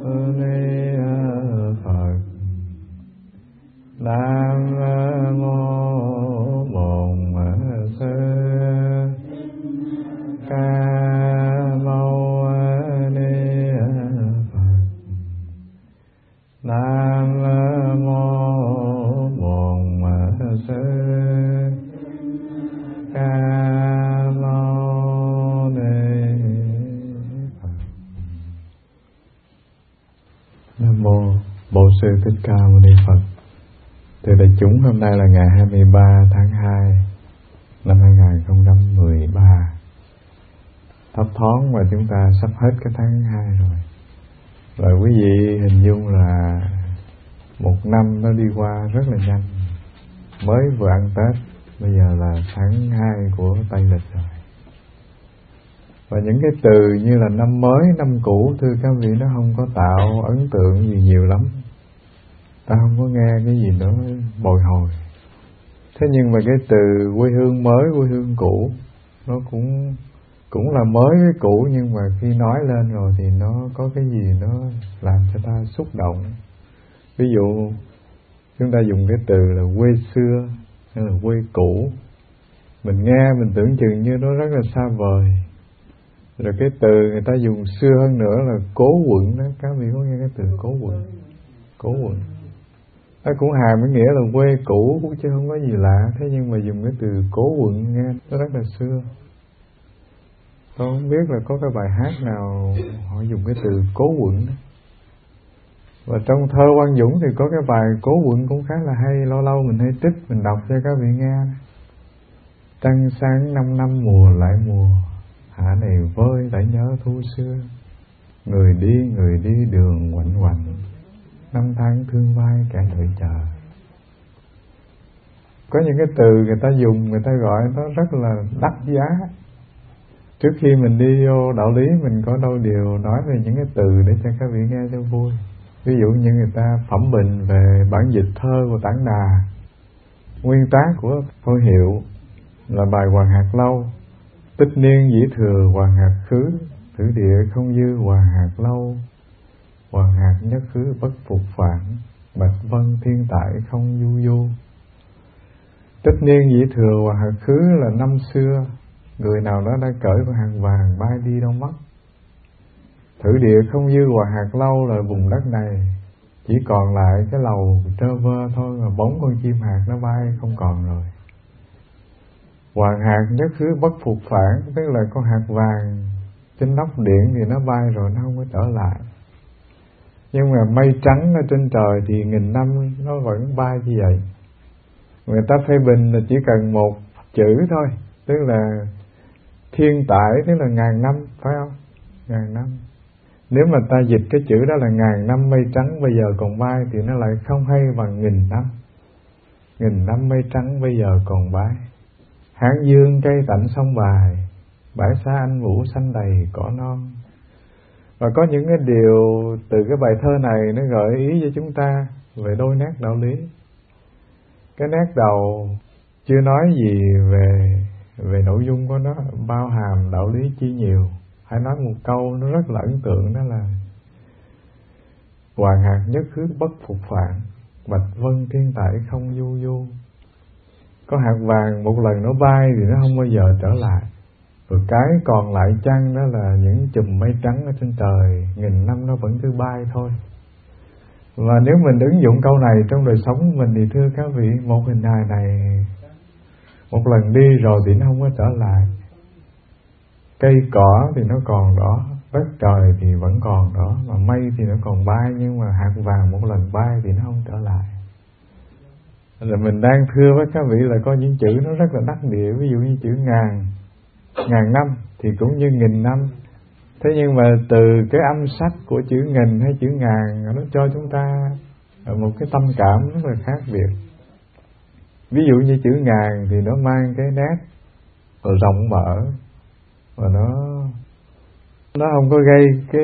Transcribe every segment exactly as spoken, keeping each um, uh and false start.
Ni Phật. Nam mô Bổn Sư Ca Mâu Ni Phật. Nam mô Bổn Sư Ca Mâu Ni Phật. Nam mô Bổn Sư Thích Ca Mâu Ni Phật. Thưa đại chúng, hôm nay là ngày hai mươi ba tháng hai năm hai nghìn không trăm mười ba. Thấp thoáng và chúng ta sắp hết cái tháng hai rồi. Rồi quý vị hình dung là một năm nó đi qua rất là nhanh. Mới vừa ăn Tết, bây giờ là tháng hai của Tây Lịch rồi. Và những cái từ như là năm mới, năm cũ, thưa các vị, nó không có tạo ấn tượng gì nhiều lắm. Ta không có nghe cái gì đó bồi hồi. Thế nhưng mà cái từ quê hương mới, quê hương cũ, nó cũng cũng là mới với cũ, nhưng mà khi nói lên rồi thì nó có cái gì nó làm cho ta xúc động. Ví dụ chúng ta dùng cái từ là quê xưa hay là quê cũ, mình nghe mình tưởng chừng như nó rất là xa vời. Rồi cái từ người ta dùng xưa hơn nữa là cố quận đó, các vị có nghe cái từ cố quận? Cố quận nó cũng hàm cái nghĩa là quê cũ cũng chứ không có gì lạ. Thế nhưng mà dùng cái từ cố quận nghe nó rất là xưa. Tôi không biết là có cái bài hát nào họ dùng cái từ cố quận đó. Và trong thơ Quang Dũng thì có cái bài cố quận cũng khá là hay. Lâu lâu mình hay tích, mình đọc cho các vị nghe. Trăng sáng năm năm mùa lại mùa, hạ này vơi đã nhớ thu xưa. Người đi người đi đường quạnh quạnh, năm tháng thương vai kẻ đợi chờ. Có những cái từ người ta dùng, người ta gọi nó rất là đắt giá. Trước khi mình đi vô đạo lý, mình có đôi điều nói về những cái từ để cho các vị nghe cho vui. Ví dụ như người ta phẩm bình về bản dịch thơ của Tản Đà. Nguyên tác của Thôi Hiệu là bài Hoàng Hạt Lâu. Tích niên dĩ thừa hoàng hạt khứ, thử địa không dư hoàng hạt lâu. Hoàng hạt nhất khứ bất phục phản, bạch vân thiên tại không du du. Tích niên dĩ thừa hoàng hạt khứ là năm xưa, người nào đó đã cởi con hạt vàng bay đi đâu mất. Thử địa không dư hoàng hạt lâu là vùng đất này chỉ còn lại cái lầu trơ vơ thôi, mà bóng con chim hạt nó bay không còn rồi. Hoàng hạt nhất khứ bất phục phản, tức là con hạt vàng trên nóc điện thì nó bay rồi nó không có trở lại. Nhưng mà mây trắng ở trên trời thì nghìn năm nó vẫn bay như vậy. Người ta phê bình là chỉ cần một chữ thôi, tức là thiên tại, tức là ngàn năm, phải không? Ngàn năm. Nếu mà ta dịch cái chữ đó là ngàn năm mây trắng bây giờ còn bay thì nó lại không hay bằng nghìn năm. Nghìn năm mây trắng bây giờ còn bay. Hán dương cây tạnh sông bài, bãi xa anh vũ xanh đầy cỏ non. Và có những cái điều từ cái bài thơ này nó gợi ý cho chúng ta về đôi nét đạo lý. Cái nét đầu chưa nói gì về về nội dung của nó, bao hàm đạo lý chi nhiều. Hãy nói một câu nó rất là ấn tượng, đó là hoàng hạt nhất khứ bất phục phản, bạch vân thiên tại không du du. Có hạt vàng một lần nó bay thì nó không bao giờ trở lại. Rồi cái còn lại chăng đó là những chùm mây trắng ở trên trời, nghìn năm nó vẫn cứ bay thôi. Và nếu mình ứng dụng câu này trong đời sống của mình thì thưa các vị, một hình hài này một lần đi rồi thì nó không có trở lại. Cây cỏ thì nó còn đó, đất trời thì vẫn còn đó, mà mây thì nó còn bay, nhưng mà hạt vàng một lần bay thì nó không trở lại. Là mình đang thưa với các vị là có những chữ nó rất là đắc địa. Ví dụ như chữ ngàn, ngàn năm thì cũng như nghìn năm. Thế nhưng mà từ cái âm sắc của chữ nghìn hay chữ ngàn, nó cho chúng ta một cái tâm cảm rất là khác biệt. Ví dụ như chữ ngàn thì nó mang cái nét rộng mở, và nó nó không có gây cái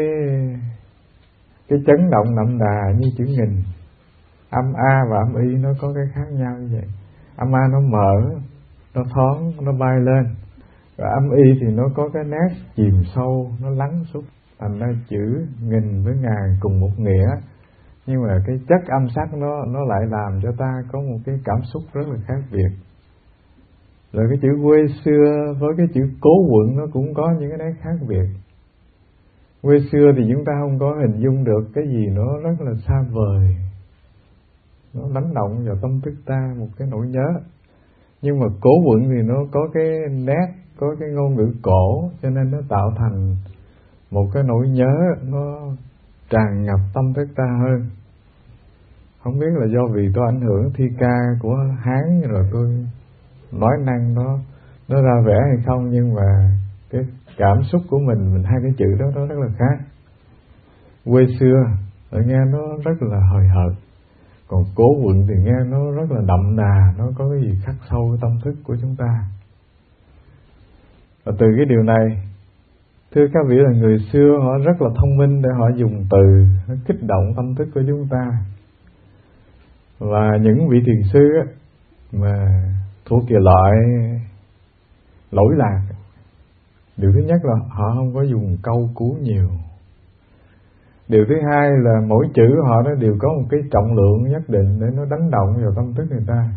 cái chấn động đậm đà như chữ nghìn. Âm A và âm Y nó có cái khác nhau như vậy. Âm A nó mở, nó thoáng, nó bay lên. Và âm Y thì nó có cái nét chìm sâu, nó lắng xuống. thành ra chữ nghìn với ngàn cùng một nghĩa, nhưng mà cái chất âm sắc nó nó lại làm cho ta có một cái cảm xúc rất là khác biệt. Rồi cái chữ quê xưa với cái chữ cố quận nó cũng có những cái nét khác biệt. Quê xưa thì chúng ta không có hình dung được cái gì nó rất là xa vời, nó đánh động vào tâm thức ta một cái nỗi nhớ. Nhưng mà cố quận thì nó có cái nét, có cái ngôn ngữ cổ, cho nên nó tạo thành một cái nỗi nhớ nó tràn ngập tâm thức ta hơn. Không biết là do vì tôi ảnh hưởng thi ca của Hán rồi tôi nói năng nó nó ra vẻ hay không, nhưng mà cái cảm xúc của mình mình hai cái chữ đó nó rất là khác. Quê xưa ở nghe nó rất là hời hợt, còn cố quận thì nghe nó rất là đậm đà, nó có cái gì khắc sâu cái tâm thức của chúng ta. Và từ cái điều này, thưa các vị, là người xưa họ rất là thông minh để họ dùng từ nó kích động tâm thức của chúng ta. Và những vị thiền sư á, mà thuộc về loại lỗi lạc, điều thứ nhất là họ không có dùng câu cú nhiều. Điều thứ hai là mỗi chữ họ nó đều có một cái trọng lượng nhất định để nó đánh động vào tâm thức người ta.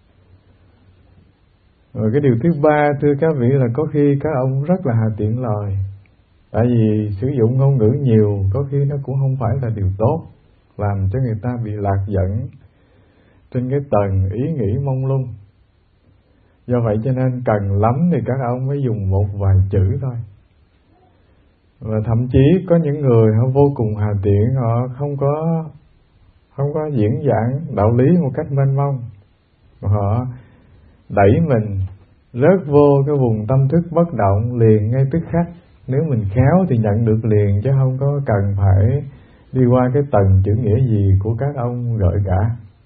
Rồi cái điều thứ ba, thưa các vị, là có khi các ông rất là hà tiện lời. Tại vì sử dụng ngôn ngữ nhiều có khi nó cũng không phải là điều tốt, làm cho người ta bị lạc dẫn trên cái tầng ý nghĩ mông lung. Do vậy cho nên cần lắm thì các ông mới dùng một vài chữ thôi. Và thậm chí có những người họ vô cùng hà tiện, họ không có không có diễn giảng đạo lý một cách mênh mông, họ đẩy mình rớt vô cái vùng tâm thức bất động liền ngay tức khắc. Nếu mình khéo thì nhận được liền, chứ không có cần phải đi qua cái tầng chữ nghĩa gì của các ông gợi cả.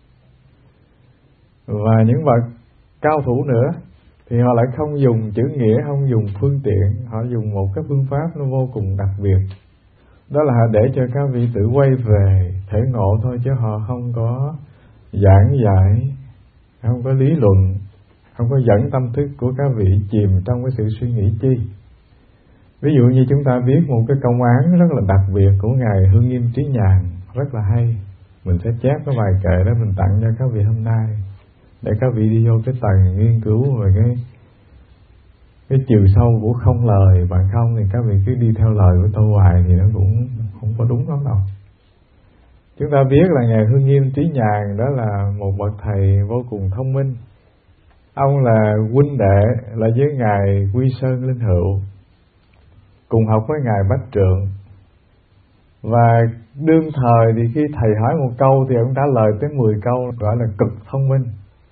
Và những bậc cao thủ nữa thì họ lại không dùng chữ nghĩa, không dùng phương tiện, họ dùng một cái phương pháp nó vô cùng đặc biệt. Đó là để cho các vị tự quay về thể ngộ thôi, chứ họ không có giảng giải, không có lý luận, không có dẫn tâm thức của các vị chìm trong cái sự suy nghĩ chi. Ví dụ như chúng ta viết một cái công án rất là đặc biệt của Ngài Hương Nghiêm Trí Nhàn, rất là hay. Mình sẽ chép cái bài kệ đó mình tặng cho các vị hôm nay, để các vị đi vô cái tầng nghiên cứu về cái cái chiều sâu của không lời. Bạn không thì các vị cứ đi theo lời của tôi hoài thì nó cũng không có đúng lắm đâu. Chúng ta biết là Ngài Hương Nghiêm Trí Nhàn đó là một bậc thầy vô cùng thông minh. Ông là huynh đệ là với Ngài Quy Sơn Linh Hữu, cùng học với Ngài Bách Trượng. Và đương thời thì khi thầy hỏi một câu thì ông trả lời tới mười câu, gọi là cực thông minh.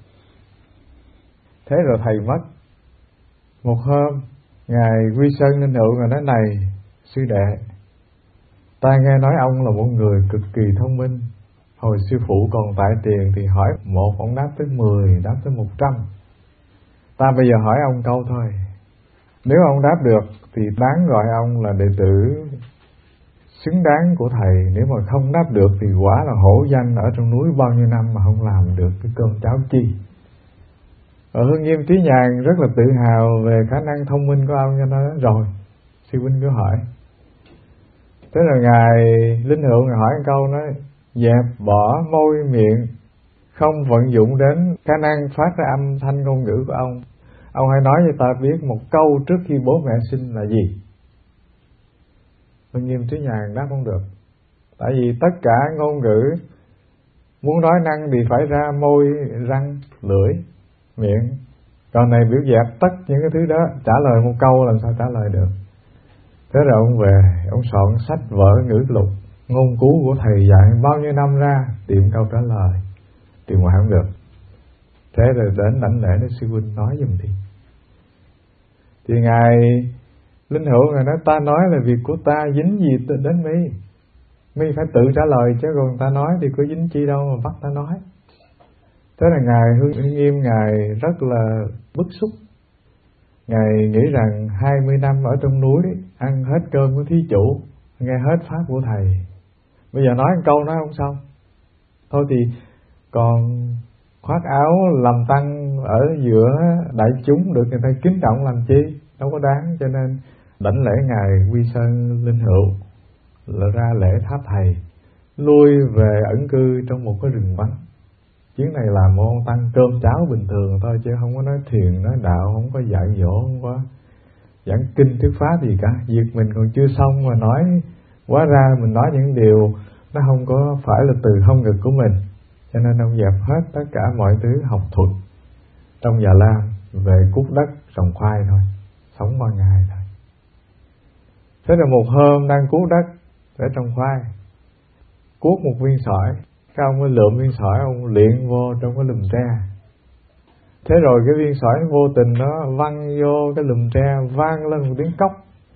Thế rồi thầy mất. Một hôm Ngài Quy Sơn Linh Hữu ngài nói: này sư đệ, ta nghe nói ông là một người cực kỳ thông minh. Hồi sư phụ còn tại tiền thì hỏi một, ông đáp tới mười, đáp tới một trăm. Ta bây giờ hỏi ông câu thôi. Nếu ông đáp được thì đáng gọi ông là đệ tử xứng đáng của thầy. Nếu mà không đáp được thì quả là hổ danh ở trong núi bao nhiêu năm mà không làm được cái cơm cháo chi. Ở Hương Nghiêm Trí Nhàn rất là tự hào về khả năng thông minh của ông, cho nên nói rồi sư huynh cứ hỏi. Thế là Ngài Linh Hữu ngài hỏi một câu, nói: dẹp bỏ môi miệng, không vận dụng đến khả năng phát ra âm thanh ngôn ngữ của ông. Ông hãy nói cho ta biết một câu trước khi bố mẹ sinh là gì. Hương Nghiêm Trí Nhàn đáp không được. Tại vì tất cả ngôn ngữ muốn nói năng thì phải ra môi, răng, lưỡi, miệng. Còn này biểu dẹp tất những cái thứ đó, trả lời một câu làm sao trả lời được. Thế rồi ông về, ông soạn sách vở ngữ lục, ngôn cú của thầy dạy bao nhiêu năm ra, tìm câu trả lời, tìm hoài không được. Thế rồi đến đảnh lễ nói: sư huynh nói giùm đi. Thì Ngài Linh Hữu ngài nói: ta nói là việc của ta, dính gì đến mi, mi phải tự trả lời, chứ còn ta nói thì có dính chi đâu mà bắt ta nói. Thế là Ngài Hương Nghiêm ngài rất là bức xúc. Ngài nghĩ rằng hai mươi năm ở trong núi ăn hết cơm của thí chủ, nghe hết pháp của thầy, bây giờ nói một câu nói không xong. Thôi thì còn khoác áo làm tăng ở giữa đại chúng được người ta kính trọng làm chi, đâu có đáng. Cho nên đảnh lễ Ngài Quy Sơn Linh Hữu, là ra lễ tháp thầy, lui về ẩn cư trong một cái rừng vắng. Chuyến này làm môn tăng cơm cháo bình thường thôi, chứ không có nói thiền, nói đạo, không có dạy dỗ, không có giảng kinh thuyết pháp gì cả. Việc mình còn chưa xong mà nói, hóa ra mình nói những điều nó không có phải là từ hông ngực của mình. Cho nên ông dẹp hết tất cả mọi thứ học thuật trong Già Lam về cuốc đất trồng khoai thôi, sống qua ngày thôi. Thế là một hôm đang cuốc đất để trồng khoai, cuốc một viên sỏi, cái ông mới lượm viên sỏi, ông liệng vô trong cái lùm tre. Thế rồi cái viên sỏi vô tình nó văng vô cái lùm tre, vang lên một tiếng cốc.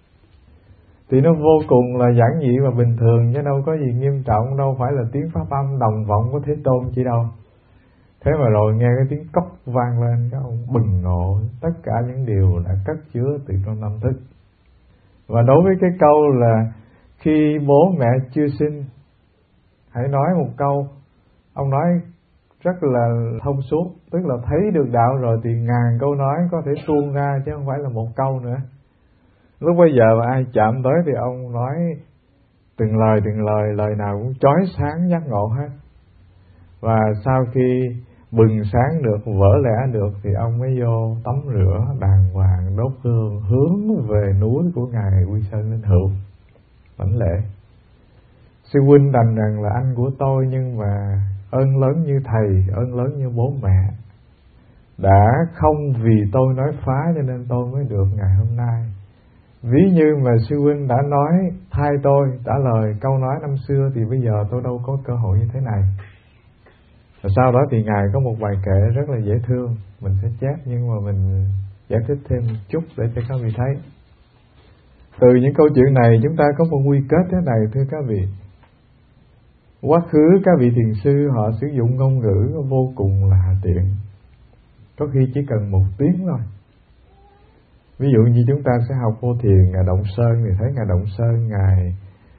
Thì nó vô cùng là giản dị và bình thường, chứ đâu có gì nghiêm trọng, đâu phải là tiếng pháp âm đồng vọng của Thế Tôn chỉ đâu. Thế mà rồi nghe cái tiếng cốc vang lên, các ông bừng ngộ tất cả những điều đã cất chứa từ trong tâm thức. Và đối với cái câu là khi bố mẹ chưa sinh, hãy nói một câu, ông nói rất là thông suốt, tức là thấy được đạo rồi thì ngàn câu nói có thể tuôn ra, chứ không phải là một câu nữa. Lúc bây giờ mà ai chạm tới thì ông nói từng lời từng lời, lời nào cũng chói sáng giác ngộ hết. Và sau khi bừng sáng được, vỡ lẽ được, thì ông mới vô tắm rửa đàng hoàng, đốt hương, hướng về núi của Ngài Quy Sơn Linh Hữu lãnh lễ. Sư huynh đành rằng là anh của tôi, nhưng mà ơn lớn như thầy, ơn lớn như bố mẹ đã không vì tôi nói phá cho nên tôi mới được ngày hôm nay. Ví như mà sư huynh đã nói thay tôi trả lời câu nói năm xưa, thì bây giờ tôi đâu có cơ hội như thế này. Và sau đó thì Ngài có một bài kệ rất là dễ thương, mình sẽ chép nhưng mà mình giải thích thêm một chút để cho các vị thấy. Từ những câu chuyện này chúng ta có một quy kết thế này, thưa các vị. Quá khứ các vị thiền sư họ sử dụng ngôn ngữ vô cùng là hà tiện, có khi chỉ cần một tiếng thôi. Ví dụ như chúng ta sẽ học vô thiền Ngài Động Sơn, thì thấy Ngài Động Sơn Ngài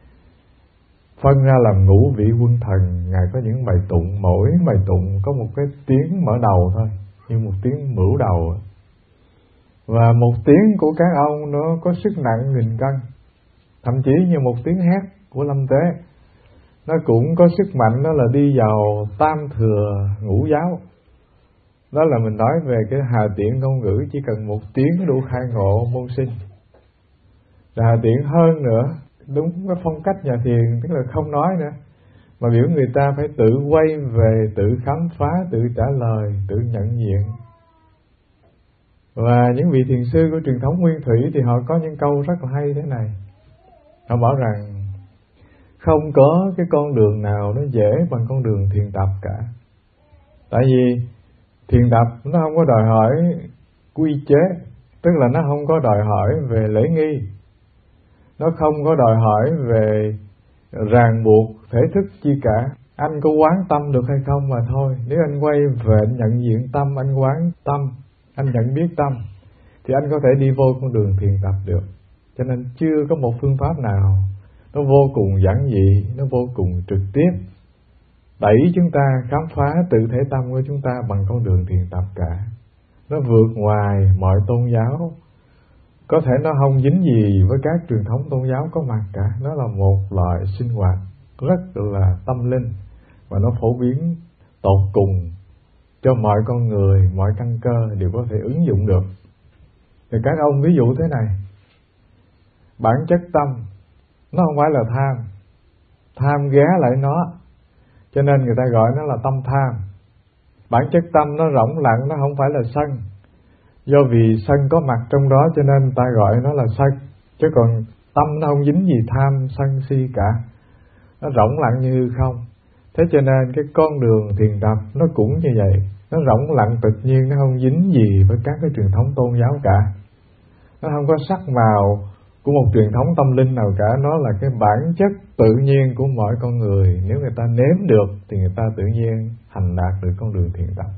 phân ra làm ngũ vị quân thần. Ngài có những bài tụng, mỗi bài tụng có một cái tiếng mở đầu thôi, như một tiếng mửu đầu. Và một tiếng của các ông nó có sức nặng nghìn cân, thậm chí như một tiếng hét của Lâm Tế, nó cũng có sức mạnh, đó là đi vào tam thừa ngũ giáo. Đó là mình nói về cái hà tiện ngôn ngữ, chỉ cần một tiếng đủ khai ngộ môn sinh. Và hà tiện hơn nữa, đúng cái phong cách nhà thiền, tức là không nói nữa, mà biểu người ta phải tự quay về, tự khám phá, tự trả lời, tự nhận diện. Và những vị thiền sư của truyền thống Nguyên Thủy thì họ có những câu rất là hay thế này. Họ bảo rằng không có cái con đường nào nó dễ bằng con đường thiền tập cả. Tại vì thiền tập nó không có đòi hỏi quy chế, tức là nó không có đòi hỏi về lễ nghi, nó không có đòi hỏi về ràng buộc thể thức chi cả. Anh có quán tâm được hay không mà thôi. Nếu anh quay về anh nhận diện tâm, anh quán tâm, anh nhận biết tâm, thì anh có thể đi vô con đường thiền tập được. Cho nên chưa có một phương pháp nào nó vô cùng giản dị, nó vô cùng trực tiếp đẩy chúng ta khám phá tự thể tâm của chúng ta bằng con đường thiền tập cả. Nó vượt ngoài mọi tôn giáo, có thể nó không dính gì với các truyền thống tôn giáo có mặt cả. Nó là một loại sinh hoạt rất là tâm linh, và nó phổ biến tột cùng cho mọi con người, mọi căn cơ đều có thể ứng dụng được. Thì các ông ví dụ thế này, bản chất tâm nó không phải là tham, tham ghé lại nó, cho nên người ta gọi nó là tâm tham. Bản chất tâm nó rỗng lặng, nó không phải là sân. Do vì sân có mặt trong đó cho nên người ta gọi nó là sân. Chứ còn tâm nó không dính gì tham, sân, si cả. Nó rỗng lặng như hư không. Thế cho nên cái con đường thiền tập nó cũng như vậy. Nó rỗng lặng tự nhiên, nó không dính gì với các cái truyền thống tôn giáo cả. Nó không có sắc màu của một truyền thống tâm linh nào cả. Nó là cái bản chất tự nhiên của mọi con người. Nếu người ta nếm được thì người ta tự nhiên hành đạt được con đường thiền tập.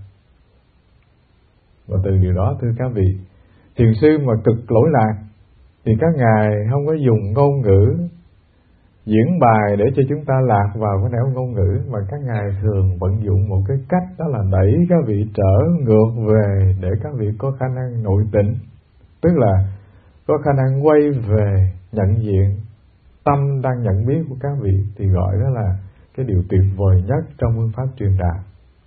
Và từ điều đó thưa các vị, thiền sư mà cực lỗi lạc thì các ngài không có dùng ngôn ngữ diễn bài để cho chúng ta lạc vào cái nẻo ngôn ngữ, mà các ngài thường vận dụng một cái cách, đó là đẩy các vị trở ngược về để các vị có khả năng nội tĩnh, tức là có khả năng quay về nhận diện tâm đang nhận biết của các vị thì gọi đó là cái điều tuyệt vời nhất trong phương pháp truyền đạo.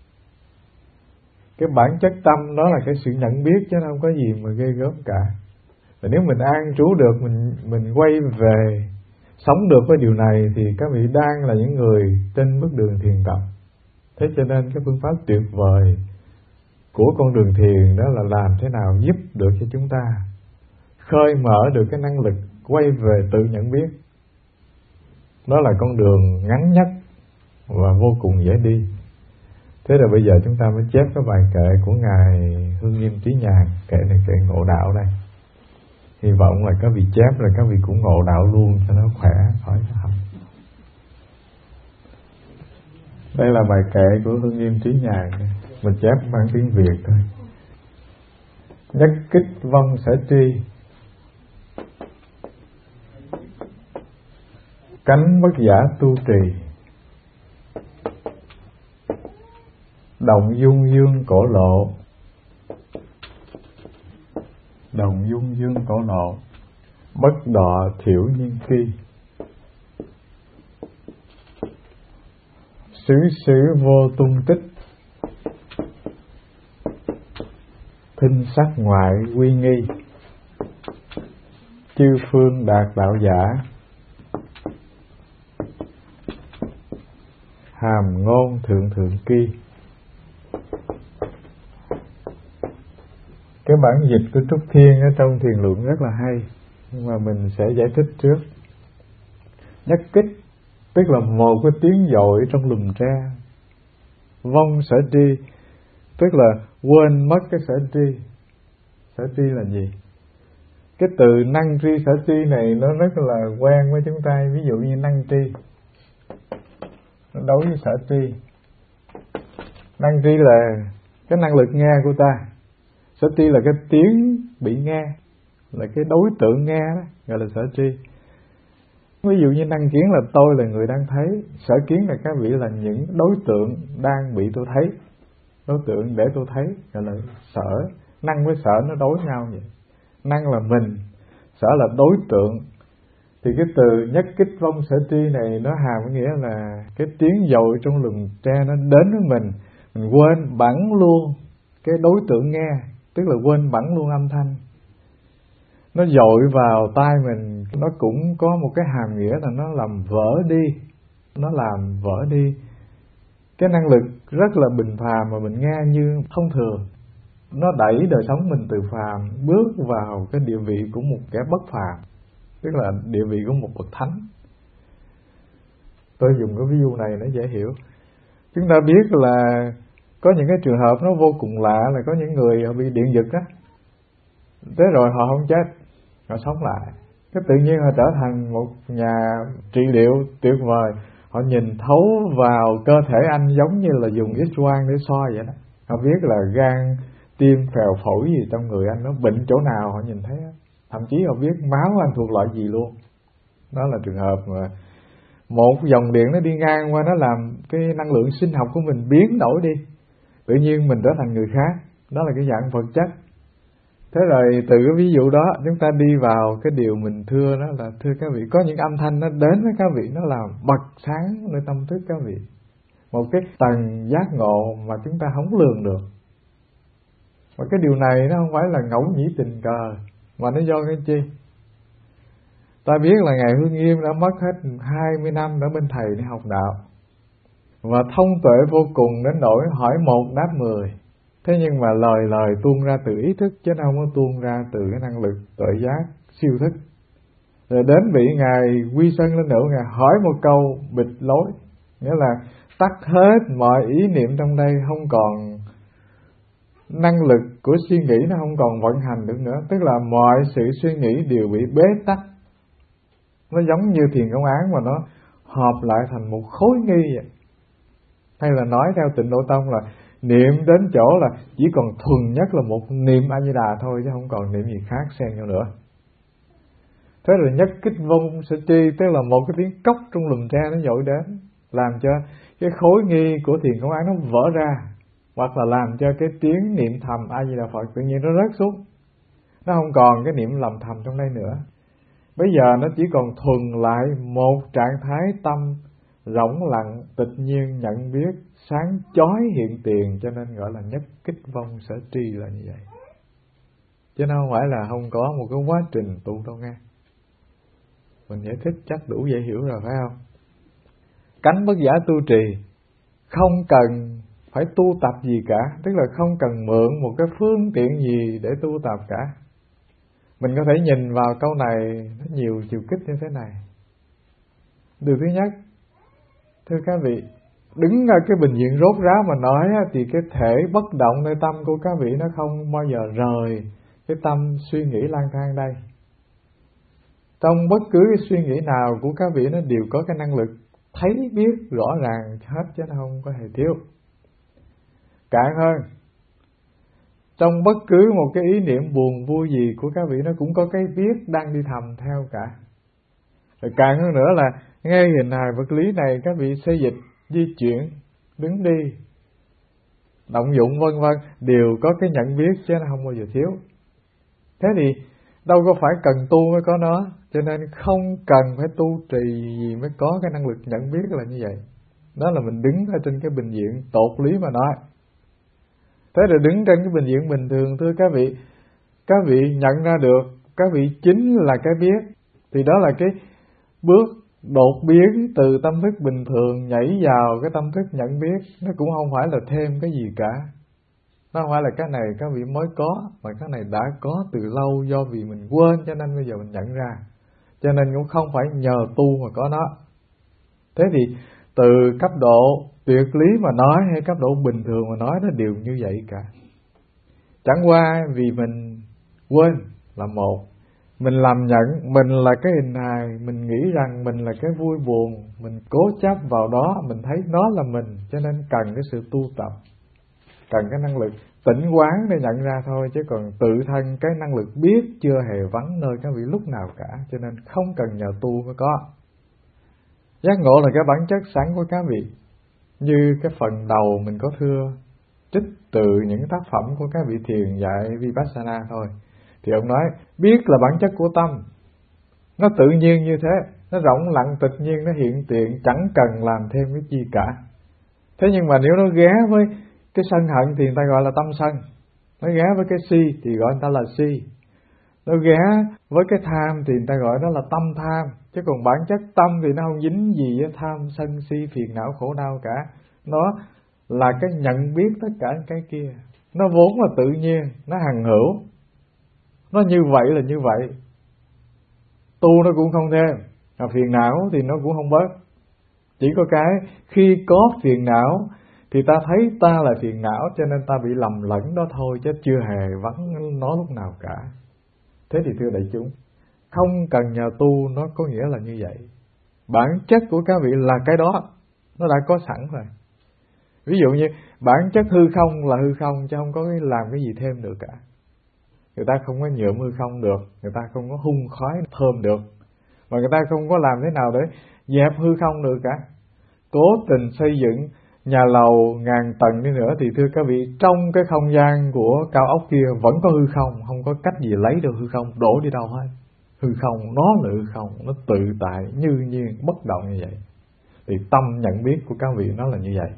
Cái bản chất tâm đó là cái sự nhận biết, chứ không có gì mà ghê gớm cả. Và nếu mình an trú được, mình mình quay về sống được với điều này thì các vị đang là những người trên bước đường thiền tập. Thế cho nên cái phương pháp tuyệt vời của con đường thiền đó là làm thế nào giúp được cho chúng ta khơi mở được cái năng lực quay về tự nhận biết. Đó là con đường ngắn nhất và vô cùng dễ đi. Thế rồi bây giờ chúng ta mới chép cái bài kệ của Ngài Hương Nghiêm Trí Nhàn. Kệ này kệ ngộ đạo đây. Hy vọng là các vị chép là các vị cũng ngộ đạo luôn cho nó khỏe, khỏi học. Đây là bài kệ của Hương Nghiêm Trí Nhàn. Mình chép bằng tiếng Việt thôi. Nhất kích vong sở tri, cánh bất giả tu trì, đồng dung dương cổ lộ, đồng dung dương cổ lộ, bất đọ thiểu nhiên kỳ, xứ xứ vô tung tích, thinh sắc ngoại quy nghi, chư phương đạt đạo giả, hàm ngôn thượng thượng kỳ. Cái bản dịch của Trúc Thiên ở trong Thiền Luận rất là hay, nhưng mà mình sẽ giải thích trước. Nhất kích tức là một cái tiếng dội trong lùm tre. Vong sở tri tức là quên mất cái sở tri. Sở tri là gì? Cái từ năng tri sở tri này nó rất là quen với chúng ta. Ví dụ như năng tri nó đối với sở tri. Năng tri là cái năng lực nghe của ta. Sở tri là cái tiếng bị nghe, là cái đối tượng nghe đó, gọi là sở tri. Ví dụ như năng kiến là tôi là người đang thấy, sở kiến là các vị là những đối tượng đang bị tôi thấy, đối tượng để tôi thấy, gọi là sở. Năng với sở nó đối nhau vậy. Năng là mình, sở là đối tượng. Thì cái từ nhất kích vong sở tri này nó hàm nghĩa là cái tiếng dội trong lùm tre nó đến với mình, mình quên bẵng luôn cái đối tượng nghe, tức là quên bẵng luôn âm thanh. Nó dội vào tai mình, nó cũng có một cái hàm nghĩa là nó làm vỡ đi, nó làm vỡ đi cái năng lực rất là bình phàm mà mình nghe như thông thường. Nó đẩy đời sống mình từ phàm bước vào cái địa vị của một kẻ bất phàm, tức là địa vị của một bậc thánh. Tôi dùng cái ví dụ này nó dễ hiểu. Chúng ta biết là có những cái trường hợp nó vô cùng lạ, là có những người họ bị điện giật á, thế rồi họ không chết, họ sống lại. Cái tự nhiên họ trở thành một nhà trị liệu tuyệt vời. Họ nhìn thấu vào cơ thể anh giống như là dùng X-quang để soi vậy đó. Họ biết là gan, tim, phèo, phổi gì trong người anh nó bệnh chỗ nào họ nhìn thấy. Thậm chí họ biết máu anh thuộc loại gì luôn. Đó là trường hợp mà một dòng điện nó đi ngang qua, nó làm cái năng lượng sinh học của mình biến đổi đi. Tự nhiên mình trở thành người khác. Đó là cái dạng vật chất. Thế rồi từ cái ví dụ đó chúng ta đi vào cái điều mình thưa đó là, thưa các vị, có những âm thanh nó đến với các vị, nó làm bật sáng nơi tâm thức các vị. Một cái tầng giác ngộ mà chúng ta không lường được. Và cái điều này nó không phải là ngẫu nhĩ tình cờ, mà nó do cái chi? Ta biết là Ngài Hương Nghiêm đã mất hết hai mươi năm ở bên thầy để học đạo, và thông tuệ vô cùng đến nỗi hỏi một đáp mười. Thế nhưng mà lời lời tuôn ra từ ý thức, chứ không có tuôn ra từ cái năng lực tuệ giác siêu thức. Rồi đến vị Ngài quy sân lên nữa, Ngài hỏi một câu bịch lối, nghĩa là tắt hết mọi ý niệm trong đây, không còn năng lực của suy nghĩ, nó không còn vận hành được nữa. Tức là mọi sự suy nghĩ đều bị bế tắc. Nó giống như thiền công án mà nó hợp lại thành một khối nghi vậy. Hay là nói theo Tịnh Độ Tông là niệm đến chỗ là chỉ còn thuần nhất là một niệm A Di Đà thôi, chứ không còn niệm gì khác xen nhau nữa. Thế rồi nhất kích vong sở tri, tức là một cái tiếng cốc trong lùm tre nó dội đến, làm cho cái khối nghi của thiền công án nó vỡ ra, hoặc là làm cho cái tiếng niệm thầm A Di Đà Phật tự nhiên nó rớt xuống, nó không còn cái niệm lầm thầm trong đây nữa. Bây giờ nó chỉ còn thuần lại một trạng thái tâm rỗng lặng, tịch nhiên, nhận biết, sáng chói hiện tiền, cho nên gọi là nhất kích vong sở tri là như vậy. Chứ nó không phải là không có một cái quá trình tu đâu nghe. Mình giải thích chắc đủ dễ hiểu rồi phải không? Cánh bất giả tu trì, không cần phải tu tập gì cả, tức là không cần mượn một cái phương tiện gì để tu tập cả. Mình có thể nhìn vào câu này nó nhiều chiều kích như thế này. Điều thứ nhất, thưa các vị, đứng ở cái bình diện rốt ráo mà nói thì cái thể bất động nơi tâm của các vị nó không bao giờ rời cái tâm suy nghĩ lang thang đây. Trong bất cứ cái suy nghĩ nào của các vị nó đều có cái năng lực thấy biết rõ ràng hết, chứ nó không có hề thiếu. Cạn hơn, trong bất cứ một cái ý niệm buồn vui gì của các vị nó cũng có cái biết đang đi thầm theo cả. Rồi cạn hơn nữa là ngay hình hài vật lý này các vị xây dịch, di chuyển, đứng đi, động dụng vân vân đều có cái nhận biết, chứ nó không bao giờ thiếu. Thế thì đâu có phải cần tu mới có nó, cho nên không cần phải tu trì gì mới có cái năng lực nhận biết là như vậy. Đó là mình đứng ở trên cái bình diện tột lý mà nói. Thế rồi đứng trên cái bình diện bình thường, thưa các vị, các vị nhận ra được các vị chính là cái biết, thì đó là cái bước đột biến từ tâm thức bình thường nhảy vào cái tâm thức nhận biết. Nó cũng không phải là thêm cái gì cả. Nó không phải là cái này các vị mới có, mà cái này đã có từ lâu, do vì mình quên cho nên bây giờ mình nhận ra. Cho nên cũng không phải nhờ tu mà có nó. Thế thì từ cấp độ tuyệt lý mà nói hay cấp độ bình thường mà nói, nó đều như vậy cả. Chẳng qua vì mình quên là một, mình làm nhận mình là cái hình hài, mình nghĩ rằng mình là cái vui buồn, mình cố chấp vào đó, mình thấy nó là mình, cho nên cần cái sự tu tập, cần cái năng lực tỉnh quán để nhận ra thôi. Chứ còn tự thân cái năng lực biết chưa hề vắng nơi các vị lúc nào cả, cho nên không cần nhờ tu mới có. Giác ngộ là cái bản chất sẵn của các vị. Như cái phần đầu mình có thưa trích từ những tác phẩm của các vị thiền dạy Vipassana thôi, thì ông nói biết là bản chất của tâm, nó tự nhiên như thế, nó rỗng lặng tịch nhiên, nó hiện tiện, chẳng cần làm thêm cái gì cả. Thế nhưng mà nếu nó ghé với cái sân hận thì người ta gọi là tâm sân, nó ghé với cái si thì gọi người ta là si, nó ghé với cái tham thì người ta gọi đó là tâm tham. Chứ còn bản chất tâm thì nó không dính gì với tham sân si phiền não khổ đau cả. Nó là cái nhận biết tất cả cái kia, nó vốn là tự nhiên, nó hằng hữu, nó như vậy là như vậy. Tu nó cũng không thêm, mà phiền não thì nó cũng không bớt. Chỉ có cái khi có phiền não thì ta thấy ta là phiền não, cho nên ta bị lầm lẫn đó thôi, chứ chưa hề vắng nó lúc nào cả. Thế thì thưa đại chúng, không cần nhờ tu nó có nghĩa là như vậy. Bản chất của các vị là cái đó, nó đã có sẵn rồi. Ví dụ như bản chất hư không là hư không, chứ không có cái làm cái gì thêm được cả. Người ta không có nhuộm hư không được, người ta không có hun khói thơm được, mà người ta không có làm thế nào để dẹp hư không được cả. Cố tình xây dựng nhà lầu ngàn tầng đi nữa thì thưa các vị, trong cái không gian của cao ốc kia vẫn có hư không, không có cách gì lấy được hư không, đổ đi đâu hết. Hư không nó là hư không, nó tự tại như nhiên bất động như vậy. Thì tâm nhận biết của các vị nó là như vậy.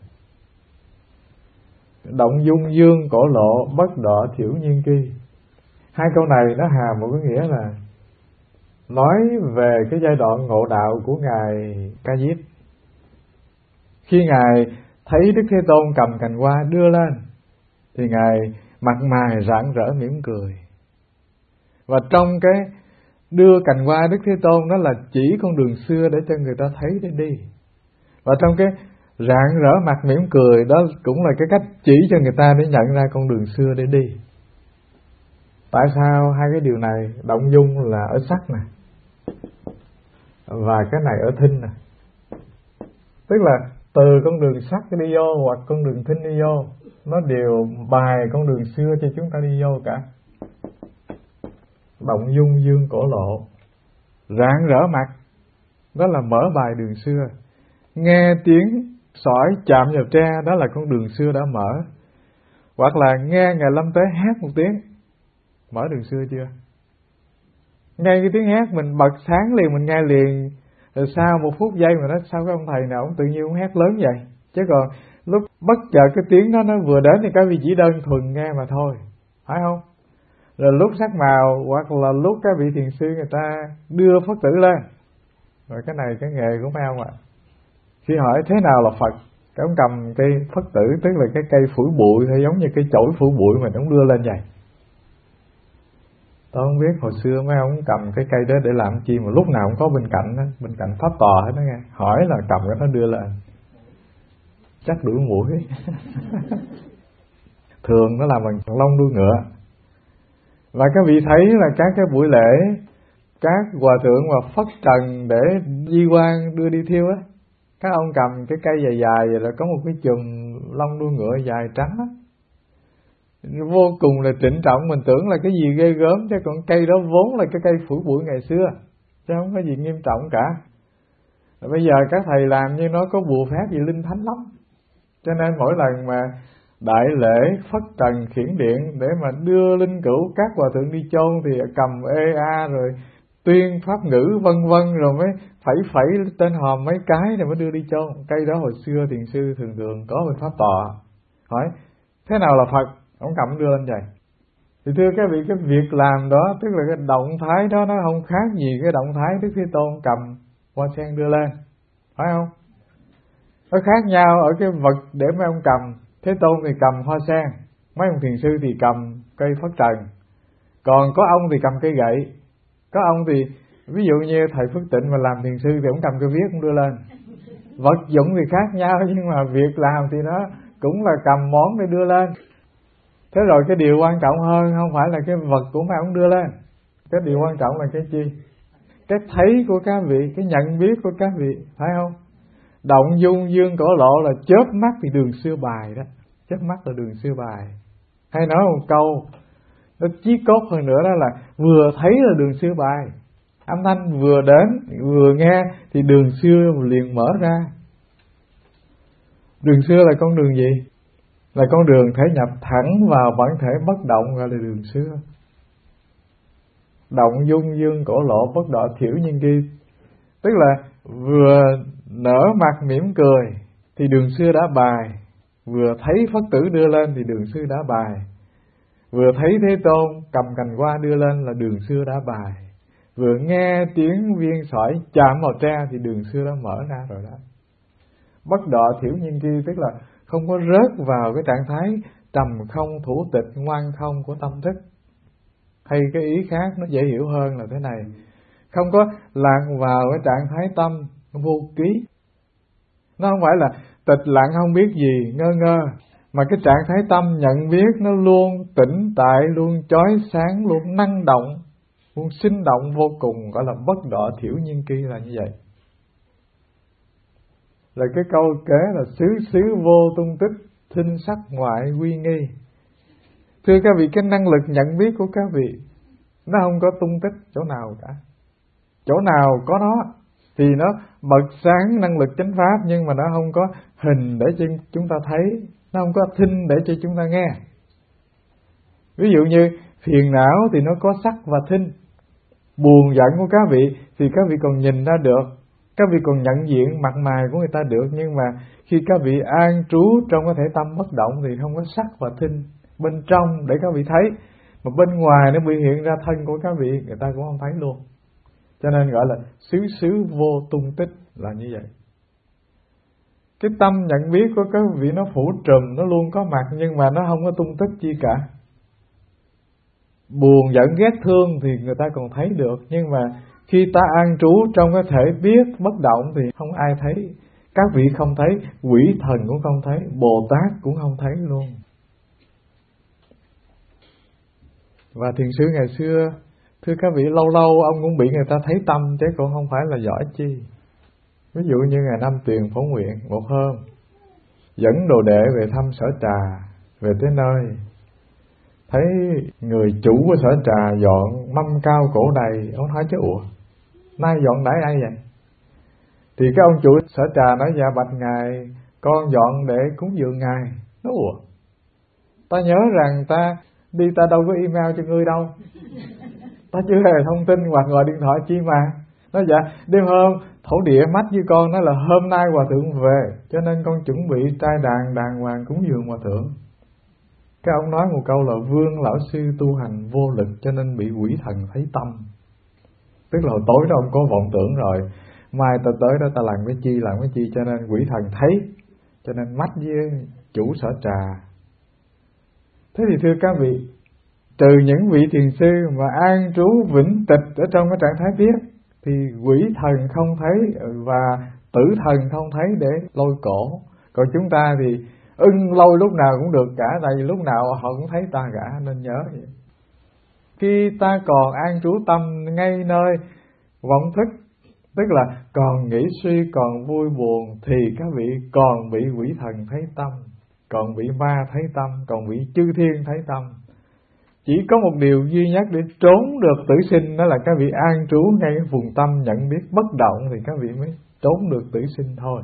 Động dung dương cổ lộ, bất đọ thiểu nhiên kỳ. Hai câu này nó hàm một cái nghĩa là nói về cái giai đoạn ngộ đạo của Ngài Ca Diếp. Khi Ngài thấy Đức Thế Tôn cầm cành hoa đưa lên thì Ngài mặt mày rạng rỡ mỉm cười. Và trong cái đưa cành hoa Đức Thế Tôn đó là chỉ con đường xưa để cho người ta thấy để đi. Và trong cái rạng rỡ mặt mỉm cười đó cũng là cái cách chỉ cho người ta để nhận ra con đường xưa để đi. Tại sao hai cái điều này? Động dung là ở sắc nè, và cái này ở thinh nè. Tức là từ con đường sắc đi vô hoặc con đường thinh đi vô, nó đều bài con đường xưa cho chúng ta đi vô cả. Động dung dương cổ lộ, rạng rỡ mặt, đó là mở bài đường xưa. Nghe tiếng sỏi chạm vào tre, đó là con đường xưa đã mở. Hoặc là nghe Ngài Lâm Tế hát một tiếng, mở đường xưa chưa? Ngay cái tiếng hét mình bật sáng liền, mình nghe liền. Rồi sau một phút giây mà nói sao cái ông thầy nào ông tự nhiên ông hét lớn vậy. Chứ còn lúc bất chợt cái tiếng đó nó vừa đến thì các vị chỉ đơn thuần nghe mà thôi, phải không? Rồi lúc sắc màu hoặc là lúc các vị thiền sư người ta đưa Phật tử lên. Rồi cái này cái nghề của mấy ông ạ. À. Khi hỏi thế nào là Phật, cái ông cầm cây Phật tử, tức là cái cây phủi bụi hay giống như cái chổi phủi bụi mà ông đưa lên vậy. Tôi không biết hồi xưa mấy ông cầm cái cây đó để làm chi mà lúc nào cũng có bên cạnh đó, bên cạnh pháp tòa hết đó nghe. Hỏi là cầm cái nó đưa lên. Chắc đuổi mũi. Thường nó làm bằng lông đuôi ngựa. Và các vị thấy là các cái buổi lễ, các hòa thượng mà phất trần để di quan đưa đi thiêu á, các ông cầm cái cây dài dài vậy là có một cái chùm lông đuôi ngựa dài trắng á, vô cùng là trịnh trọng. Mình tưởng là cái gì ghê gớm, chứ còn cây đó vốn là cái cây phủi bụi ngày xưa, chứ không có gì nghiêm trọng cả. Rồi bây giờ các thầy làm như nó có bùa phép gì linh thánh lắm, cho nên mỗi lần mà đại lễ phất trần khiển điện để mà đưa linh cữu các hòa thượng đi chôn thì cầm ê a rồi tuyên pháp ngữ vân vân, rồi mới phẩy phẩy tên hòm mấy cái rồi mới đưa đi chôn. Cây đó hồi xưa thiền sư thường thường có bên pháp tòa. Hỏi thế nào là Phật, ông cầm đưa lên vậy. Thì thưa các vị, cái việc làm đó, tức là cái động thái đó, nó không khác gì cái động thái Đức Thế Tôn cầm hoa sen đưa lên, phải không? Nó khác nhau ở cái vật để mấy ông cầm. Thế Tôn thì cầm hoa sen, mấy ông thiền sư thì cầm cây phất trần, còn có ông thì cầm cây gậy. Có ông thì ví dụ như thầy Phước Tịnh mà làm thiền sư thì ông cầm cây viết ông đưa lên. Vật dụng thì khác nhau, nhưng mà việc làm thì nó cũng là cầm món để đưa lên. Thế rồi cái điều quan trọng hơn không phải là cái vật của mấy ông đưa lên, cái điều quan trọng là cái chi? Cái thấy của các vị, cái nhận biết của các vị, phải không? Động dung dương cổ lộ là chớp mắt thì đường xưa bài đó. Chớp mắt là đường xưa bài. Hay nói một câu nó chí cốt hơn nữa, đó là vừa thấy là đường xưa bài. Âm thanh vừa đến, vừa nghe thì đường xưa liền mở ra. Đường xưa là con đường gì? Là con đường thể nhập thẳng vào bản thể bất động, gọi là đường xưa. Động dung dương cổ lộ bất đọ thiểu nhân kỳ. Tức là vừa nở mặt mỉm cười thì đường xưa đã bài, vừa thấy Phật tử đưa lên thì đường xưa đã bài, vừa thấy Thế Tôn cầm cành hoa đưa lên là đường xưa đã bài, vừa nghe tiếng viên sỏi chạm vào tre thì đường xưa đã mở ra rồi đó. Bất đọ thiểu nhân kỳ tức là không có rớt vào cái trạng thái trầm không thủ tịch ngoan không của tâm thức. Hay cái ý khác nó dễ hiểu hơn là thế này: không có lạc vào cái trạng thái tâm vô ký. Nó không phải là tịch lặng không biết gì, ngơ ngơ, mà cái trạng thái tâm nhận biết nó luôn tĩnh tại, luôn chói sáng, luôn năng động, luôn sinh động vô cùng, gọi là bất đọ thiểu nhân kỳ là như vậy. Là cái câu kế là xứ xứ vô tung tích, thinh sắc ngoại quy nghi. Thưa các vị, cái năng lực nhận biết của các vị nó không có tung tích chỗ nào cả. Chỗ nào có nó thì nó bật sáng năng lực chánh pháp, nhưng mà nó không có hình để cho chúng ta thấy, nó không có thinh để cho chúng ta nghe. Ví dụ như phiền não thì nó có sắc và thinh. Buồn giận của các vị thì các vị còn nhìn ra được, các vị còn nhận diện mặt mày của người ta được, nhưng mà khi các vị an trú trong cái thể tâm bất động thì không có sắc và thinh bên trong để các vị thấy, mà bên ngoài nó biểu hiện ra thân của các vị người ta cũng không thấy luôn. Cho nên gọi là xứ xứ vô tung tích là như vậy. Cái tâm nhận biết của các vị nó phủ trùm, nó luôn có mặt, nhưng mà nó không có tung tích chi cả. Buồn giận ghét thương thì người ta còn thấy được, nhưng mà khi ta an trú trong cái thể biết bất động thì không ai thấy. Các vị không thấy, quỷ thần cũng không thấy, Bồ Tát cũng không thấy luôn. Và thiền sư ngày xưa, thưa các vị, lâu lâu ông cũng bị người ta thấy tâm, chứ cũng không phải là giỏi chi. Ví dụ như ngày Năm Tuyền Phổ Nguyện, một hôm dẫn đồ đệ về thăm sở trà, về tới nơi thấy người chủ của sở trà dọn mâm cao cổ đầy. Ông hỏi chứ ủa, nay dọn đãi ai vậy? Thì cái ông chủ sở trà nói: dạ bạch ngài, con dọn để cúng dường ngài. Nó ủa, ta nhớ rằng ta đi ta đâu có email cho ngươi đâu, ta chưa hề thông tin hoặc gọi điện thoại chi mà. Nói dạ đêm hôm thổ địa mách với con nói là hôm nay hòa thượng về, cho nên con chuẩn bị trai đàn đàng hoàng cúng dường hòa thượng. Cái ông nói một câu là vương lão sư tu hành vô lực cho nên bị quỷ thần thấy tâm. Tức là tối đó ông có vọng tưởng rồi, mai ta tới đó ta làm cái chi làm cái chi, cho nên quỷ thần thấy, cho nên mách với chủ sở trà. Thế thì thưa các vị, trừ những vị thiền sư mà an trú vĩnh tịch ở trong cái trạng thái biết, thì quỷ thần không thấy và tử thần không thấy để lôi cổ. Còn chúng ta thì ưng lôi lúc nào cũng được cả, tại vì lúc nào họ cũng thấy ta cả, nên nhớ vậy. Khi ta còn an trú tâm ngay nơi vọng thức, tức là còn nghĩ suy, còn vui buồn, thì các vị còn bị quỷ thần thấy tâm, còn bị ma thấy tâm, còn bị chư thiên thấy tâm. Chỉ có một điều duy nhất để trốn được tử sinh, đó là các vị an trú ngay cái vùng tâm nhận biết bất động, thì các vị mới trốn được tử sinh thôi.